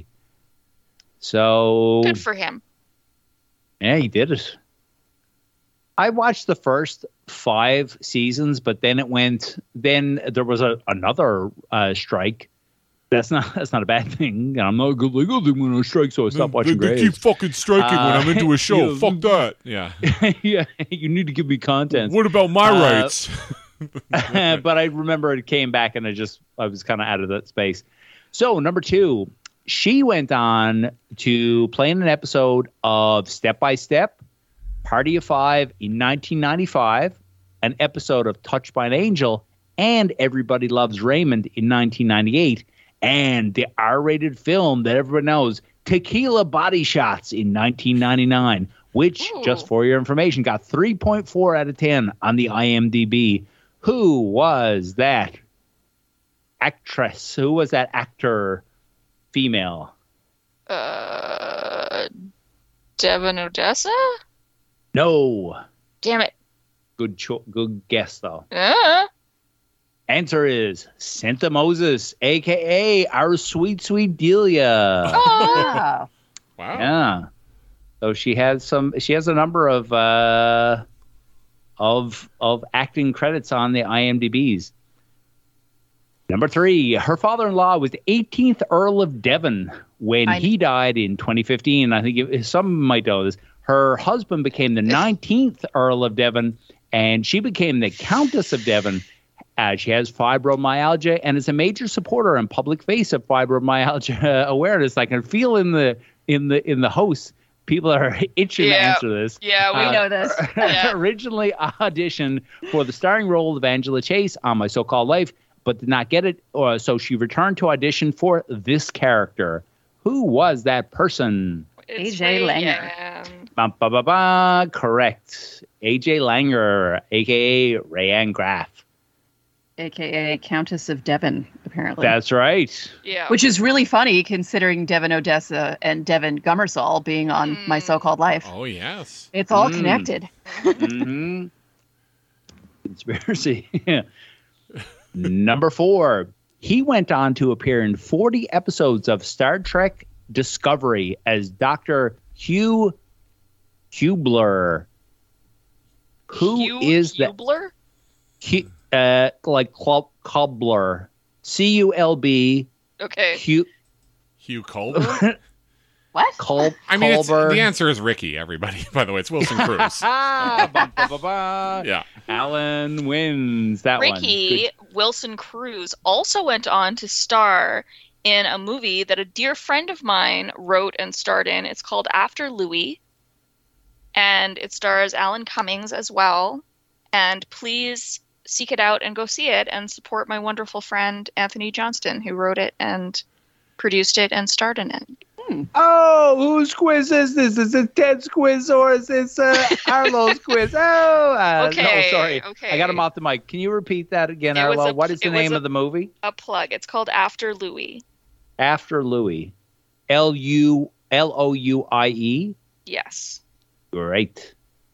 [SPEAKER 3] So
[SPEAKER 4] Good for him.
[SPEAKER 3] yeah, he did it. I watched the first five seasons, but then it went. Then there was a another uh, strike. That's not that's not a bad thing. I'm not good legal thing when I strike, so I stopped watching
[SPEAKER 1] They, they
[SPEAKER 3] Grey's.
[SPEAKER 1] keep fucking striking when I'm into a show.
[SPEAKER 3] Uh,
[SPEAKER 1] Fuck that. Yeah.
[SPEAKER 3] Yeah, you need to give me content.
[SPEAKER 1] What about my
[SPEAKER 3] Uh,
[SPEAKER 1] rights?
[SPEAKER 3] But I remember it came back, and I just I was kind of out of that space. So number two, she went on to play in an episode of Step by Step, Party of Five in nineteen ninety-five, an episode of Touched by an Angel, and Everybody Loves Raymond in nineteen ninety-eight, and the R-rated film that everyone knows, Tequila Body Shots in nineteen ninety-nine, which,
[SPEAKER 4] Ooh.
[SPEAKER 3] just for your information, got three point four out of ten on the I M D B. Who was that actress? Who was that actor? Female.
[SPEAKER 4] Uh, Devin Odessa?
[SPEAKER 3] No.
[SPEAKER 4] Damn it.
[SPEAKER 3] Good cho- good guess, though.
[SPEAKER 4] Uh,
[SPEAKER 3] Answer is Santa Moses, a k a our sweet, sweet Delia.
[SPEAKER 5] Oh.
[SPEAKER 1] Wow.
[SPEAKER 3] Yeah. So she has some. She has a number of uh, of of acting credits on the I M D Bs. Number three, her father-in-law was the eighteenth Earl of Devon when
[SPEAKER 5] I-
[SPEAKER 3] he died in twenty fifteen. I think it, some might know this. Her husband became the nineteenth Earl of Devon, and she became the Countess of Devon. Uh, she has fibromyalgia and is a major supporter and public face of fibromyalgia awareness. I can feel in the in the in the hosts, people are itching to
[SPEAKER 4] Yeah.
[SPEAKER 3] answer this.
[SPEAKER 4] yeah, we
[SPEAKER 5] We
[SPEAKER 3] Uh,
[SPEAKER 5] know this.
[SPEAKER 4] Yeah.
[SPEAKER 3] Originally auditioned for the starring role of Angela Chase on My So-Called Life, but did not get it. Uh, so she returned to audition for this character. Who was that person?
[SPEAKER 4] It's
[SPEAKER 5] A J Langer.
[SPEAKER 4] Rayanne.
[SPEAKER 3] Ba, ba, ba, ba. Correct. A J Langer, a k a. Rayanne Graff.
[SPEAKER 5] A K A Countess of Devon, apparently.
[SPEAKER 3] That's right.
[SPEAKER 4] Yeah.
[SPEAKER 5] Which is really funny considering Devin Odessa and Devin Gummersall being on
[SPEAKER 4] Mm.
[SPEAKER 5] My So-Called Life.
[SPEAKER 1] Oh, yes.
[SPEAKER 5] It's all
[SPEAKER 3] Mm.
[SPEAKER 5] connected.
[SPEAKER 3] Mm-hmm. Conspiracy. Number four, he went on to appear in forty episodes of Star Trek Discovery as Doctor Hugh Hubler. Who is
[SPEAKER 4] Hugh
[SPEAKER 3] that?
[SPEAKER 4] Hubler?
[SPEAKER 3] Hu- uh, like Club Cubler. C U L B.
[SPEAKER 4] Okay.
[SPEAKER 3] Hugh
[SPEAKER 1] Hugh Culber?
[SPEAKER 5] What?
[SPEAKER 3] Cul-
[SPEAKER 1] I mean, it's,
[SPEAKER 3] Culber.
[SPEAKER 1] the answer is Ricky, everybody. By the way, it's Wilson Cruz.
[SPEAKER 3] Ah, ba, ba, ba, ba.
[SPEAKER 1] Yeah.
[SPEAKER 3] Alan wins that one.
[SPEAKER 4] Ricky Wilson Cruz also went on to star in a movie that a dear friend of mine wrote and starred in. It's called After Louis, and it stars Alan Cummings as well. And please seek it out and go see it and support my wonderful friend Anthony Johnston, who wrote it and produced it and starred in it.
[SPEAKER 3] Oh, whose quiz is this? Is it Ted's quiz or is this uh, Arlo's quiz? Oh, uh,
[SPEAKER 4] Okay,
[SPEAKER 3] no, sorry.
[SPEAKER 4] okay.
[SPEAKER 3] I got him off the mic. Can you repeat that again,
[SPEAKER 4] It was
[SPEAKER 3] Arlo?
[SPEAKER 4] a-
[SPEAKER 3] What is the
[SPEAKER 4] it was
[SPEAKER 3] name
[SPEAKER 4] a-
[SPEAKER 3] of the movie?
[SPEAKER 4] A plug. It's called After Louis.
[SPEAKER 3] After Louis. L U L O U I E.
[SPEAKER 4] Yes.
[SPEAKER 3] Great.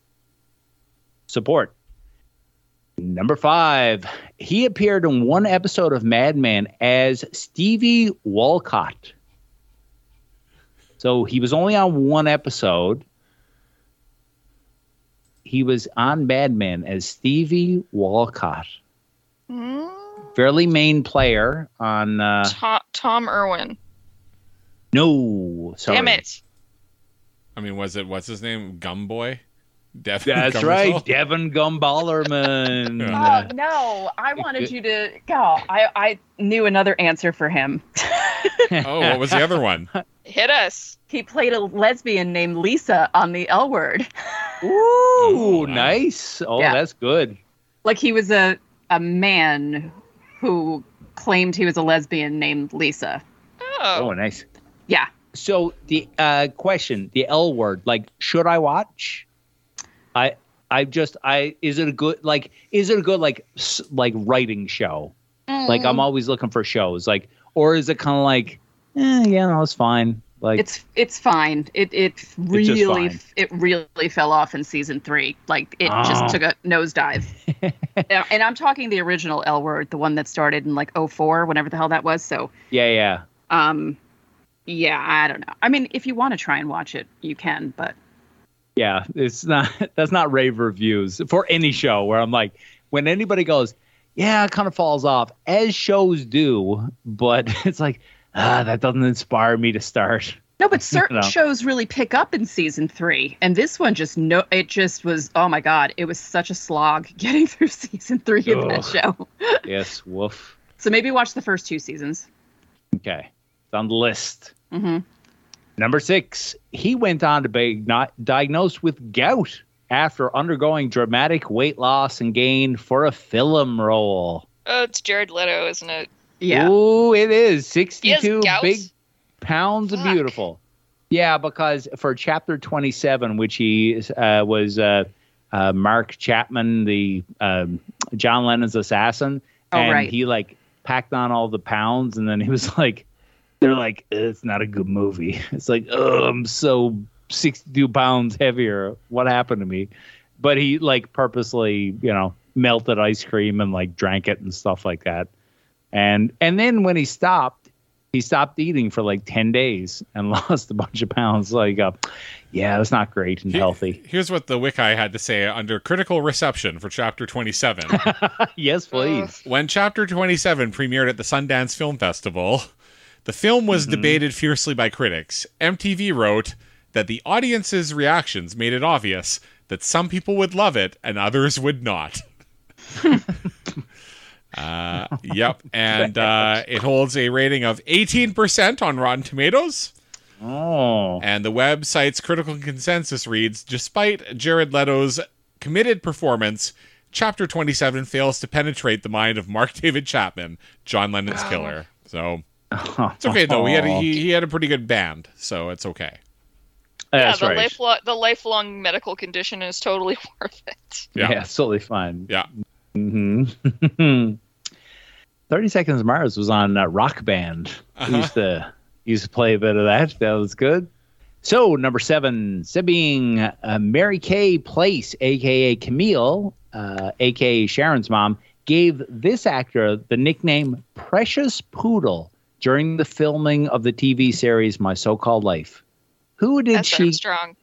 [SPEAKER 3] Support. Number five. He appeared in one episode of Mad Men as Stevie Walcott. So he was only on one episode. He he was on Mad Men as Stevie Walcott.
[SPEAKER 4] Hmm?
[SPEAKER 3] Fairly main player on. Uh,
[SPEAKER 4] Tom, Tom Irwin.
[SPEAKER 3] no, sorry.
[SPEAKER 4] Damn it.
[SPEAKER 1] I mean, was it what's his name? Gumboy? Devin
[SPEAKER 3] That's
[SPEAKER 1] Gummersall?
[SPEAKER 3] right, Devin Gumballerman.
[SPEAKER 1] Yeah.
[SPEAKER 5] Oh no! I wanted you to go. I I knew another answer for him.
[SPEAKER 1] Oh, what was the other one?
[SPEAKER 4] Hit us.
[SPEAKER 5] He played a lesbian named Lisa on the L Word.
[SPEAKER 3] Ooh,
[SPEAKER 1] Oh, wow.
[SPEAKER 3] nice. Oh,
[SPEAKER 5] Yeah.
[SPEAKER 3] that's good.
[SPEAKER 5] Like he was a a man who claimed he was a lesbian named Lisa.
[SPEAKER 3] Oh,
[SPEAKER 4] Oh.
[SPEAKER 3] nice.
[SPEAKER 5] Yeah.
[SPEAKER 3] So the uh, question, the L word, like, should I watch? I, I just, I is it a good like, is it a good like, s- like writing show? Like, I'm always looking for shows, like, or is it kind of like, eh, yeah, no, it's fine. Like,
[SPEAKER 5] It's it's fine. It it really
[SPEAKER 3] fine.
[SPEAKER 5] it really fell off in season three. Like it
[SPEAKER 3] Oh.
[SPEAKER 5] just took a nosedive. and and I'm talking the original L Word, the one that started in like oh four, whenever the hell that was. So
[SPEAKER 3] yeah, yeah.
[SPEAKER 5] um, yeah, I don't know. I mean, if you want to try and watch it, you can. But
[SPEAKER 3] Yeah, it's not. That's not rave reviews for any show where I'm like, when anybody goes, yeah, it kind of falls off, as shows do, but it's like, ah, that doesn't inspire me to start.
[SPEAKER 5] no, but certain
[SPEAKER 3] No.
[SPEAKER 5] shows really pick up in season three, and this one just no. It just was. Oh my god, it was such a slog getting through season three of that
[SPEAKER 3] Ugh.
[SPEAKER 5] show.
[SPEAKER 3] Yes, woof.
[SPEAKER 5] So maybe watch the first two seasons.
[SPEAKER 3] Okay, it's on the list.
[SPEAKER 5] hmm
[SPEAKER 3] Number six, he went on to be not diagnosed with gout after undergoing dramatic weight loss and gain for a film role.
[SPEAKER 4] Oh, it's Jared Leto, isn't it?
[SPEAKER 5] Yeah.
[SPEAKER 3] Ooh, it is sixty-two
[SPEAKER 4] gout?
[SPEAKER 3] big pounds of
[SPEAKER 4] Fuck.
[SPEAKER 3] beautiful. Yeah, because for chapter twenty-seven, which he uh, was uh, uh, Mark Chapman, the um, John Lennon's assassin,
[SPEAKER 5] Oh,
[SPEAKER 3] and
[SPEAKER 5] right.
[SPEAKER 3] he like packed on all the pounds, and then he was like, they're like, it's not a good movie. It's like, oh, I'm so sixty-two pounds heavier. What happened to me? But he like purposely, you know, melted ice cream and like drank it and stuff like that. And and then when he stopped, he stopped eating for like ten days and lost a bunch of pounds. Like, uh, yeah, that's not great and
[SPEAKER 1] He-
[SPEAKER 3] healthy.
[SPEAKER 1] Here's what the Wiki had to say under critical reception for Chapter twenty-seven.
[SPEAKER 3] Yes, please.
[SPEAKER 1] When Chapter twenty-seven premiered at the Sundance Film Festival, the film was debated fiercely by critics. M T V wrote that the audience's reactions made it obvious that some people would love it and others would not. uh, yep, and uh, it holds a rating of eighteen percent on Rotten Tomatoes.
[SPEAKER 3] Oh,
[SPEAKER 1] And the website's critical consensus reads, despite Jared Leto's committed performance, Chapter twenty-seven fails to penetrate the mind of Mark David Chapman, John Lennon's killer. So it's okay though. He had a, he, he had a pretty good band, so it's okay.
[SPEAKER 3] That's
[SPEAKER 4] yeah, the
[SPEAKER 3] right.
[SPEAKER 4] lifelong the lifelong medical condition is totally worth it.
[SPEAKER 1] Yeah.
[SPEAKER 3] Yeah, it's totally fine.
[SPEAKER 1] Yeah.
[SPEAKER 3] hmm thirty Seconds to Mars was on uh, Rock Band.
[SPEAKER 1] Uh-huh.
[SPEAKER 3] We used to used to play a bit of that. That was good. So number seven, being uh, Mary Kay Place, aka Camille, uh, aka Sharon's mom, gave this actor the nickname Precious Poodle during the filming of the T V series My So-Called Life. Who did
[SPEAKER 4] That's
[SPEAKER 3] she?
[SPEAKER 4] strong.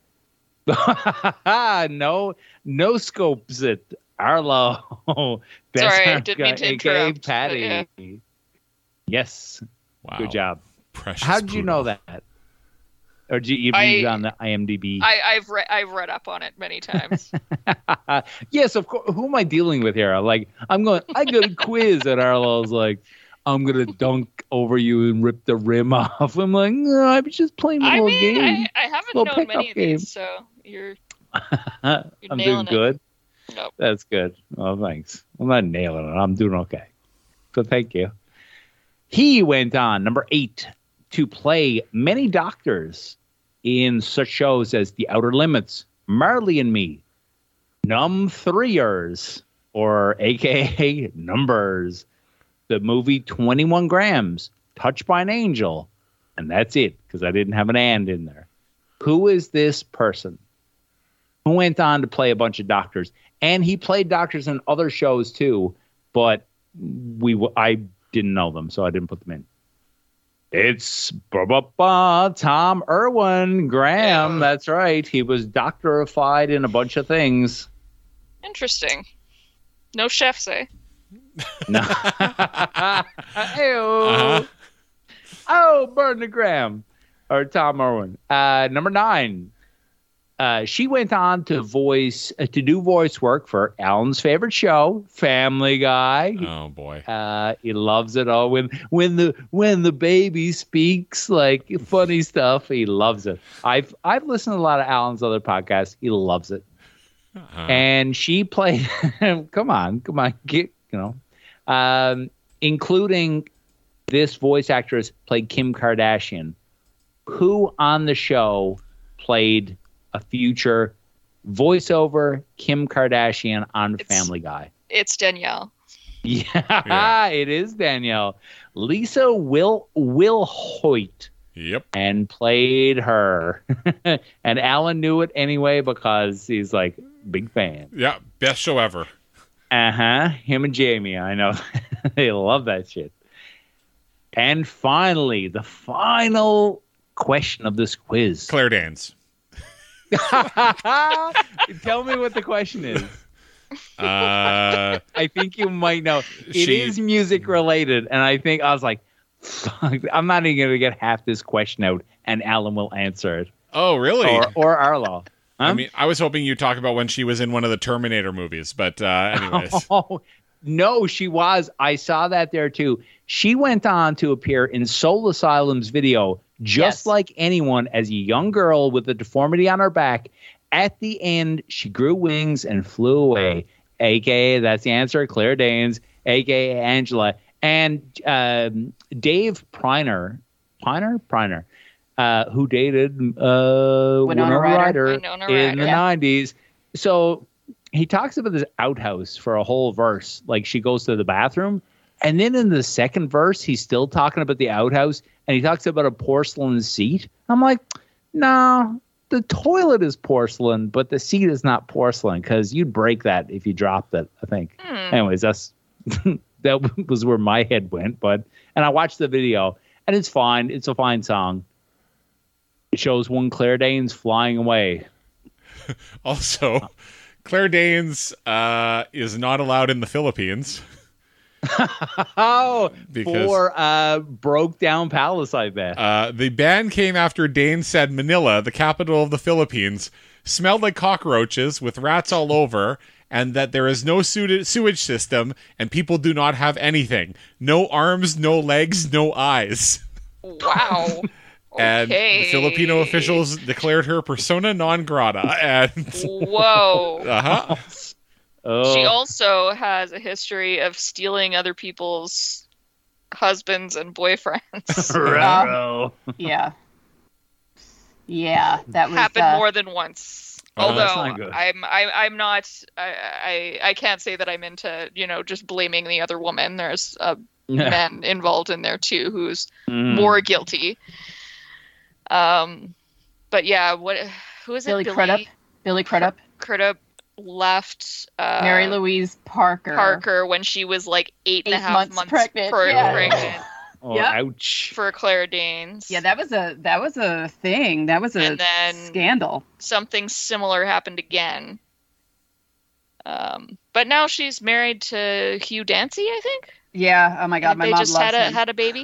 [SPEAKER 3] no, no scopes it. Arlo.
[SPEAKER 4] Sorry, I
[SPEAKER 3] Best
[SPEAKER 4] didn't mean to
[SPEAKER 3] aka
[SPEAKER 4] interrupt, but
[SPEAKER 3] Patty.
[SPEAKER 4] yeah.
[SPEAKER 3] Yes,
[SPEAKER 1] Wow.
[SPEAKER 3] good job.
[SPEAKER 1] Precious
[SPEAKER 3] How did you know
[SPEAKER 1] poodle.
[SPEAKER 3] that? Or did you, you
[SPEAKER 4] I-
[SPEAKER 3] read on the IMDb?
[SPEAKER 4] I, I've read I've read up on it many times.
[SPEAKER 3] Yes, of course. Who am I dealing with here? Like, I'm going. I got a quiz, and Arlo's like, "I'm gonna dunk over you and rip the rim off." I'm like, "No, I'm just playing a
[SPEAKER 4] I
[SPEAKER 3] little
[SPEAKER 4] mean,
[SPEAKER 3] game."
[SPEAKER 4] I, I haven't
[SPEAKER 3] Little
[SPEAKER 4] known
[SPEAKER 3] pickup
[SPEAKER 4] many of
[SPEAKER 3] game.
[SPEAKER 4] these, so you're
[SPEAKER 3] I'm doing
[SPEAKER 4] nailing it.
[SPEAKER 3] good.
[SPEAKER 4] Nope.
[SPEAKER 3] That's good. Oh, thanks. I'm not nailing it. I'm doing okay. So thank you. He went on, number eight, to play many doctors in such shows as The Outer Limits, Marley and Me, Num Threeers, or A K A Numbers, the movie twenty-one grams, Touched by an Angel, and that's it, because I didn't have an and in there. Who is this person? Who went on to play a bunch of doctors? And he played doctors in other shows too, but we w- I didn't know them, so I didn't put them in. It's ba ba ba Tom Irwin Graham.
[SPEAKER 4] Yeah.
[SPEAKER 3] That's right. He was doctorified in a bunch of things.
[SPEAKER 4] Interesting. No chefs, eh?
[SPEAKER 3] No. Ew.
[SPEAKER 1] Uh-huh.
[SPEAKER 3] Oh, Bernie Graham or Tom Irwin. Uh, number nine. Uh, she went on to voice uh, to do voice work for Alan's favorite show, Family Guy.
[SPEAKER 1] Oh boy.
[SPEAKER 3] Uh, he loves it all. When when the when the baby speaks like funny stuff, he loves it. I've I've listened to a lot of Alan's other podcasts. He loves it.
[SPEAKER 1] Uh-huh.
[SPEAKER 3] And she played. come on, come on, get you know, um, including this voice actress played Kim Kardashian, who on the show played a future voiceover Kim Kardashian on
[SPEAKER 4] It's-
[SPEAKER 3] Family Guy.
[SPEAKER 4] It's Danielle.
[SPEAKER 3] Yeah,
[SPEAKER 1] Yeah.
[SPEAKER 3] it is Danielle. Lisa Will Will Hoyt
[SPEAKER 1] Yep.
[SPEAKER 3] and played her. And Alan knew it anyway because he's like big fan.
[SPEAKER 1] Yeah. Best show ever.
[SPEAKER 3] Uh-huh. Him and Jamie, I know. They love that shit. And finally, the final question of this quiz.
[SPEAKER 1] Claire Danes.
[SPEAKER 3] Tell me what the question is.
[SPEAKER 1] Uh,
[SPEAKER 3] I think you might know. It is
[SPEAKER 1] She-
[SPEAKER 3] music related, and I think I was like, fuck, I'm not even going to get half this question out, and Alan will answer it.
[SPEAKER 1] oh, really?
[SPEAKER 3] Or, or Arlo. Huh?
[SPEAKER 1] I mean, I was hoping you'd talk about when she was in one of the Terminator movies, but uh, anyways.
[SPEAKER 3] Oh, no, she was. I saw that there too. She went on to appear in Soul Asylum's video, just
[SPEAKER 5] Yes.
[SPEAKER 3] like anyone, as a young girl with a deformity on her back. At the end, she grew wings and flew away. A K A, that's the answer, Claire Danes, A K A Angela. And um, Dave Priner, Priner? Priner, uh, who dated uh, Winona,
[SPEAKER 5] Ryder.
[SPEAKER 3] Ryder,
[SPEAKER 4] Winona
[SPEAKER 3] in
[SPEAKER 4] Ryder.
[SPEAKER 3] the
[SPEAKER 5] Yeah.
[SPEAKER 3] nineties. So he talks about this outhouse for a whole verse. Like she goes to the bathroom. And then in the second verse, he's still talking about the outhouse. And he talks about a porcelain seat. I'm like, no, the toilet is porcelain, but the seat is not porcelain because you'd break that if you dropped it, I think.
[SPEAKER 4] Hmm.
[SPEAKER 3] Anyways, that's that was where my head went. But and I watched the video, and it's fine. It's a fine song. It shows one Claire Danes flying away.
[SPEAKER 1] Also, Claire Danes uh, is not allowed in the Philippines.
[SPEAKER 3] Oh,
[SPEAKER 1] Because-
[SPEAKER 3] for uh, broke down palace, I bet.
[SPEAKER 1] Uh, the ban came after Danes said Manila, the capital of the Philippines, smelled like cockroaches with rats all over, and that there is no su- sewage system, and people do not have anything. No arms, no legs, no eyes.
[SPEAKER 4] Wow.
[SPEAKER 1] And
[SPEAKER 4] Okay.
[SPEAKER 1] the Filipino officials declared her persona non grata. And
[SPEAKER 4] Whoa.
[SPEAKER 1] uh-huh.
[SPEAKER 3] oh,
[SPEAKER 4] She also has a history of stealing other people's husbands and boyfriends.
[SPEAKER 3] Ruh-roh.
[SPEAKER 5] Yeah. Yeah, that was
[SPEAKER 4] Happened
[SPEAKER 5] uh,
[SPEAKER 4] more than once.
[SPEAKER 1] Oh,
[SPEAKER 3] that's
[SPEAKER 4] Although
[SPEAKER 3] not good.
[SPEAKER 4] I'm I, I'm not I, I I can't say that I'm into you know just blaming the other woman. There's a man involved in there too who's
[SPEAKER 3] Mm.
[SPEAKER 4] more guilty. Um, but yeah, what who is it?
[SPEAKER 5] Billy Crudup. Billy Crudup.
[SPEAKER 4] Crudup left uh,
[SPEAKER 5] Mary Louise Parker.
[SPEAKER 4] Parker when she was like eight and a
[SPEAKER 5] Eight
[SPEAKER 4] half
[SPEAKER 5] months
[SPEAKER 4] months,
[SPEAKER 5] pregnant,
[SPEAKER 4] pre-
[SPEAKER 5] yeah.
[SPEAKER 4] pregnant
[SPEAKER 3] Oh,
[SPEAKER 5] Yeah.
[SPEAKER 3] ouch.
[SPEAKER 4] for Claire Danes.
[SPEAKER 5] Yeah, that was a that was a thing. That was a
[SPEAKER 4] And then-
[SPEAKER 5] scandal.
[SPEAKER 4] Something similar happened again. Um, but now she's married to Hugh Dancy, I think.
[SPEAKER 5] Yeah. Oh my God,
[SPEAKER 4] And
[SPEAKER 5] my
[SPEAKER 4] they
[SPEAKER 5] mom
[SPEAKER 4] just
[SPEAKER 5] loves
[SPEAKER 4] had a
[SPEAKER 5] him.
[SPEAKER 4] had a baby.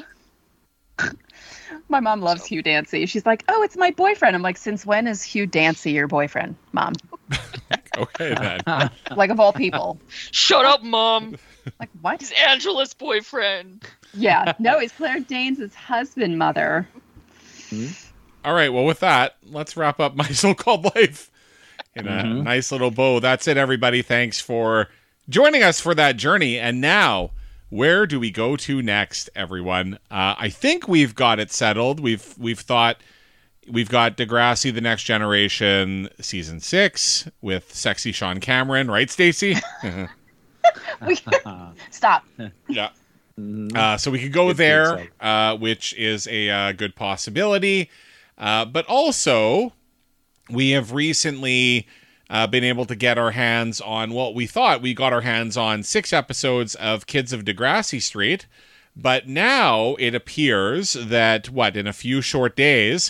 [SPEAKER 5] My mom loves Hugh Dancy. She's like, "Oh, it's my boyfriend." I'm like, "Since when is Hugh Dancy your boyfriend, Mom?"
[SPEAKER 1] Okay, then.
[SPEAKER 5] Like of all people.
[SPEAKER 4] Shut up, mom.
[SPEAKER 5] Like what?
[SPEAKER 4] He's Angela's boyfriend.
[SPEAKER 5] Yeah. No, it's Claire Danes' husband, mother.
[SPEAKER 1] All right, well, with that, let's wrap up my so-called life in a
[SPEAKER 3] Mhm.
[SPEAKER 1] nice little bow. That's it, everybody. Thanks for joining us for that journey. And now, where do we go to next, everyone? Uh, I think we've got it settled. We've we've thought we've got Degrassi: The Next Generation season six with sexy Sean Cameron, right, Stacey?
[SPEAKER 5] We, stop.
[SPEAKER 1] Yeah.
[SPEAKER 3] Mhm.
[SPEAKER 1] Uh, so we could go
[SPEAKER 3] Good
[SPEAKER 1] there,
[SPEAKER 3] insight.
[SPEAKER 1] uh, which is a uh, good possibility. Uh, but also, we have recently uh, been able to get our hands on, well, we thought we got our hands on six episodes of Kids of Degrassi Street. But now it appears that, what, in a few short days,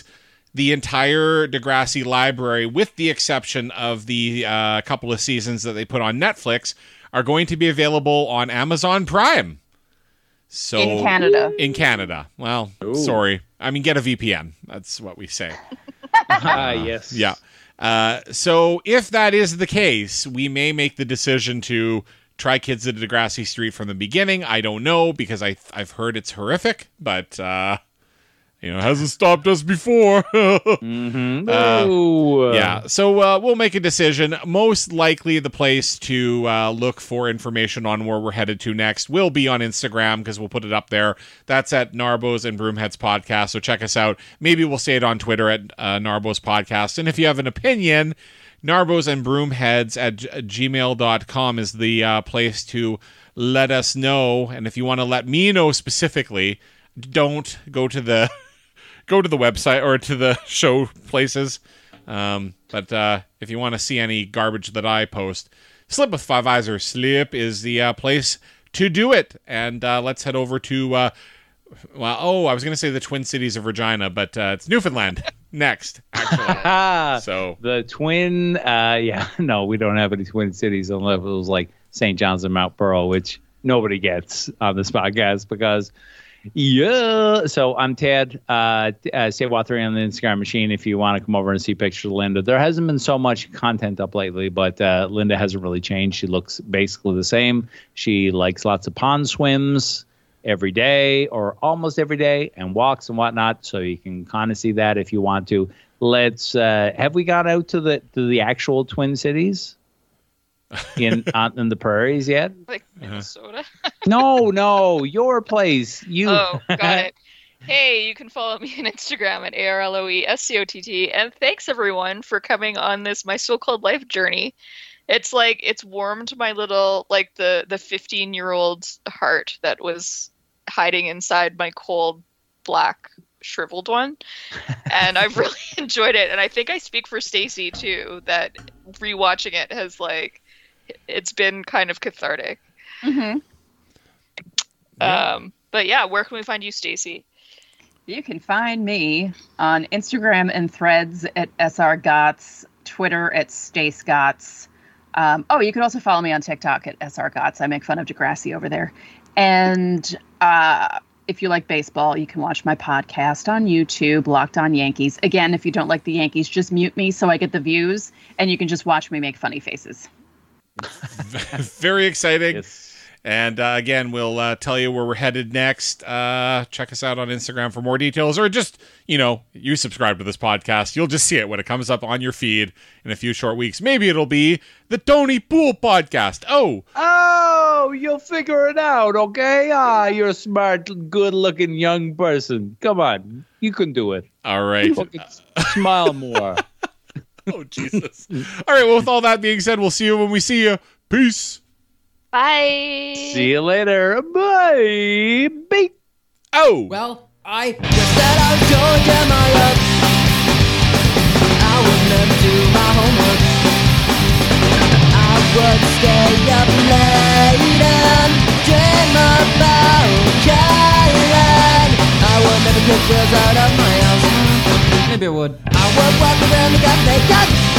[SPEAKER 1] the entire Degrassi library, with the exception of the uh, couple of seasons that they put on Netflix, are going to be available on Amazon Prime. So
[SPEAKER 5] In Canada.
[SPEAKER 1] In Canada. Well,
[SPEAKER 3] Ooh.
[SPEAKER 1] sorry. I mean, get a V P N. That's what we say.
[SPEAKER 3] Ah, yes.
[SPEAKER 1] Yeah. Uh, so if that is the case, we may make the decision to try Kids at Degrassi Street from the beginning. I don't know, because I, I've heard it's horrific, but, uh, you know, it hasn't stopped us before.
[SPEAKER 3] Mm-hmm.
[SPEAKER 1] Uh,
[SPEAKER 3] Ooh.
[SPEAKER 1] Yeah, so uh, we'll make a decision. Most likely the place to uh, look for information on where we're headed to next will be on Instagram, because we'll put it up there. That's at Narbos and Broomheads Podcast, so check us out. Maybe we'll say it on Twitter at uh, Narbos Podcast. And if you have an opinion, Narbos and Broomheads at g- gmail dot com is the uh, place to let us know. And if you want to let me know specifically, don't go to the... Go to the website or to the show places. Um, but uh, if you want to see any garbage that I post, Slip with Five Eyes or Slip is the uh, place to do it. And uh, let's head over to, uh, well, oh, I was going to say the Twin Cities of Regina, but uh, it's Newfoundland next, actually.
[SPEAKER 3] Ah,
[SPEAKER 1] So
[SPEAKER 3] the twin, uh, yeah, no, we don't have any twin cities unless it was like Saint John's and Mount Pearl, which nobody gets on this podcast because... Yeah. So I'm Ted. Uh, uh, Stay Wild three on the Instagram machine if you want to come over and see pictures of Linda. There hasn't been so much content up lately, but uh, Linda hasn't really changed. She looks basically the same. She likes lots of pond swims every day or almost every day and walks and whatnot. So you can kind of see that if you want to. Let's. Uh, have we got out to the to the actual Twin Cities in uh, in the prairies yet?
[SPEAKER 4] Like Minnesota.
[SPEAKER 3] No, no, your place. You.
[SPEAKER 4] Oh, got it. Hey, you can follow me on Instagram at A R L O E S C O T T. And thanks, everyone, for coming on this My So-Called Life journey. It's like, it's warmed my little, like, the the fifteen-year-old heart that was hiding inside my cold, black, shriveled one. And I've really enjoyed it. And I think I speak for Stacy, too, that rewatching it has, like, it's been kind of cathartic.
[SPEAKER 5] Mm-hmm.
[SPEAKER 1] Yeah.
[SPEAKER 4] Um, but yeah, where can we find you, Stacy?
[SPEAKER 5] You can find me on Instagram and Threads at S R Gotts, Twitter at Stace Gotts. Um, oh, you can also follow me on TikTok at S R Gotts. I make fun of Degrassi over there. And uh, if you like baseball, you can watch my podcast on YouTube, Locked On Yankees. Again, if you don't like the Yankees, just mute me so I get the views, and you can just watch me make funny faces.
[SPEAKER 1] very exciting.
[SPEAKER 3] Yes.
[SPEAKER 1] And uh, again, we'll uh, tell you where we're headed next. Uh, check us out on Instagram for more details, or just, you know, you subscribe to this podcast. You'll just see it when it comes up on your feed in a few short weeks. Maybe it'll be the Tony Pool podcast. Oh,
[SPEAKER 3] Oh, you'll figure it out, okay? Ah, you're a smart, good-looking young person. Come on, you can do it.
[SPEAKER 1] all right.
[SPEAKER 3] Fucking smile more.
[SPEAKER 1] Oh, Jesus. All right. Well, with all that being said, we'll see you when we see you. Peace.
[SPEAKER 4] Bye.
[SPEAKER 3] See you later. Bye. Beep.
[SPEAKER 1] Oh.
[SPEAKER 2] Well, I just said I was going to get my love. I would never do my homework. I would stay up late and dream about Caroline. I would never kick girls out of my house. Maybe I would. I would walk around the cafe, got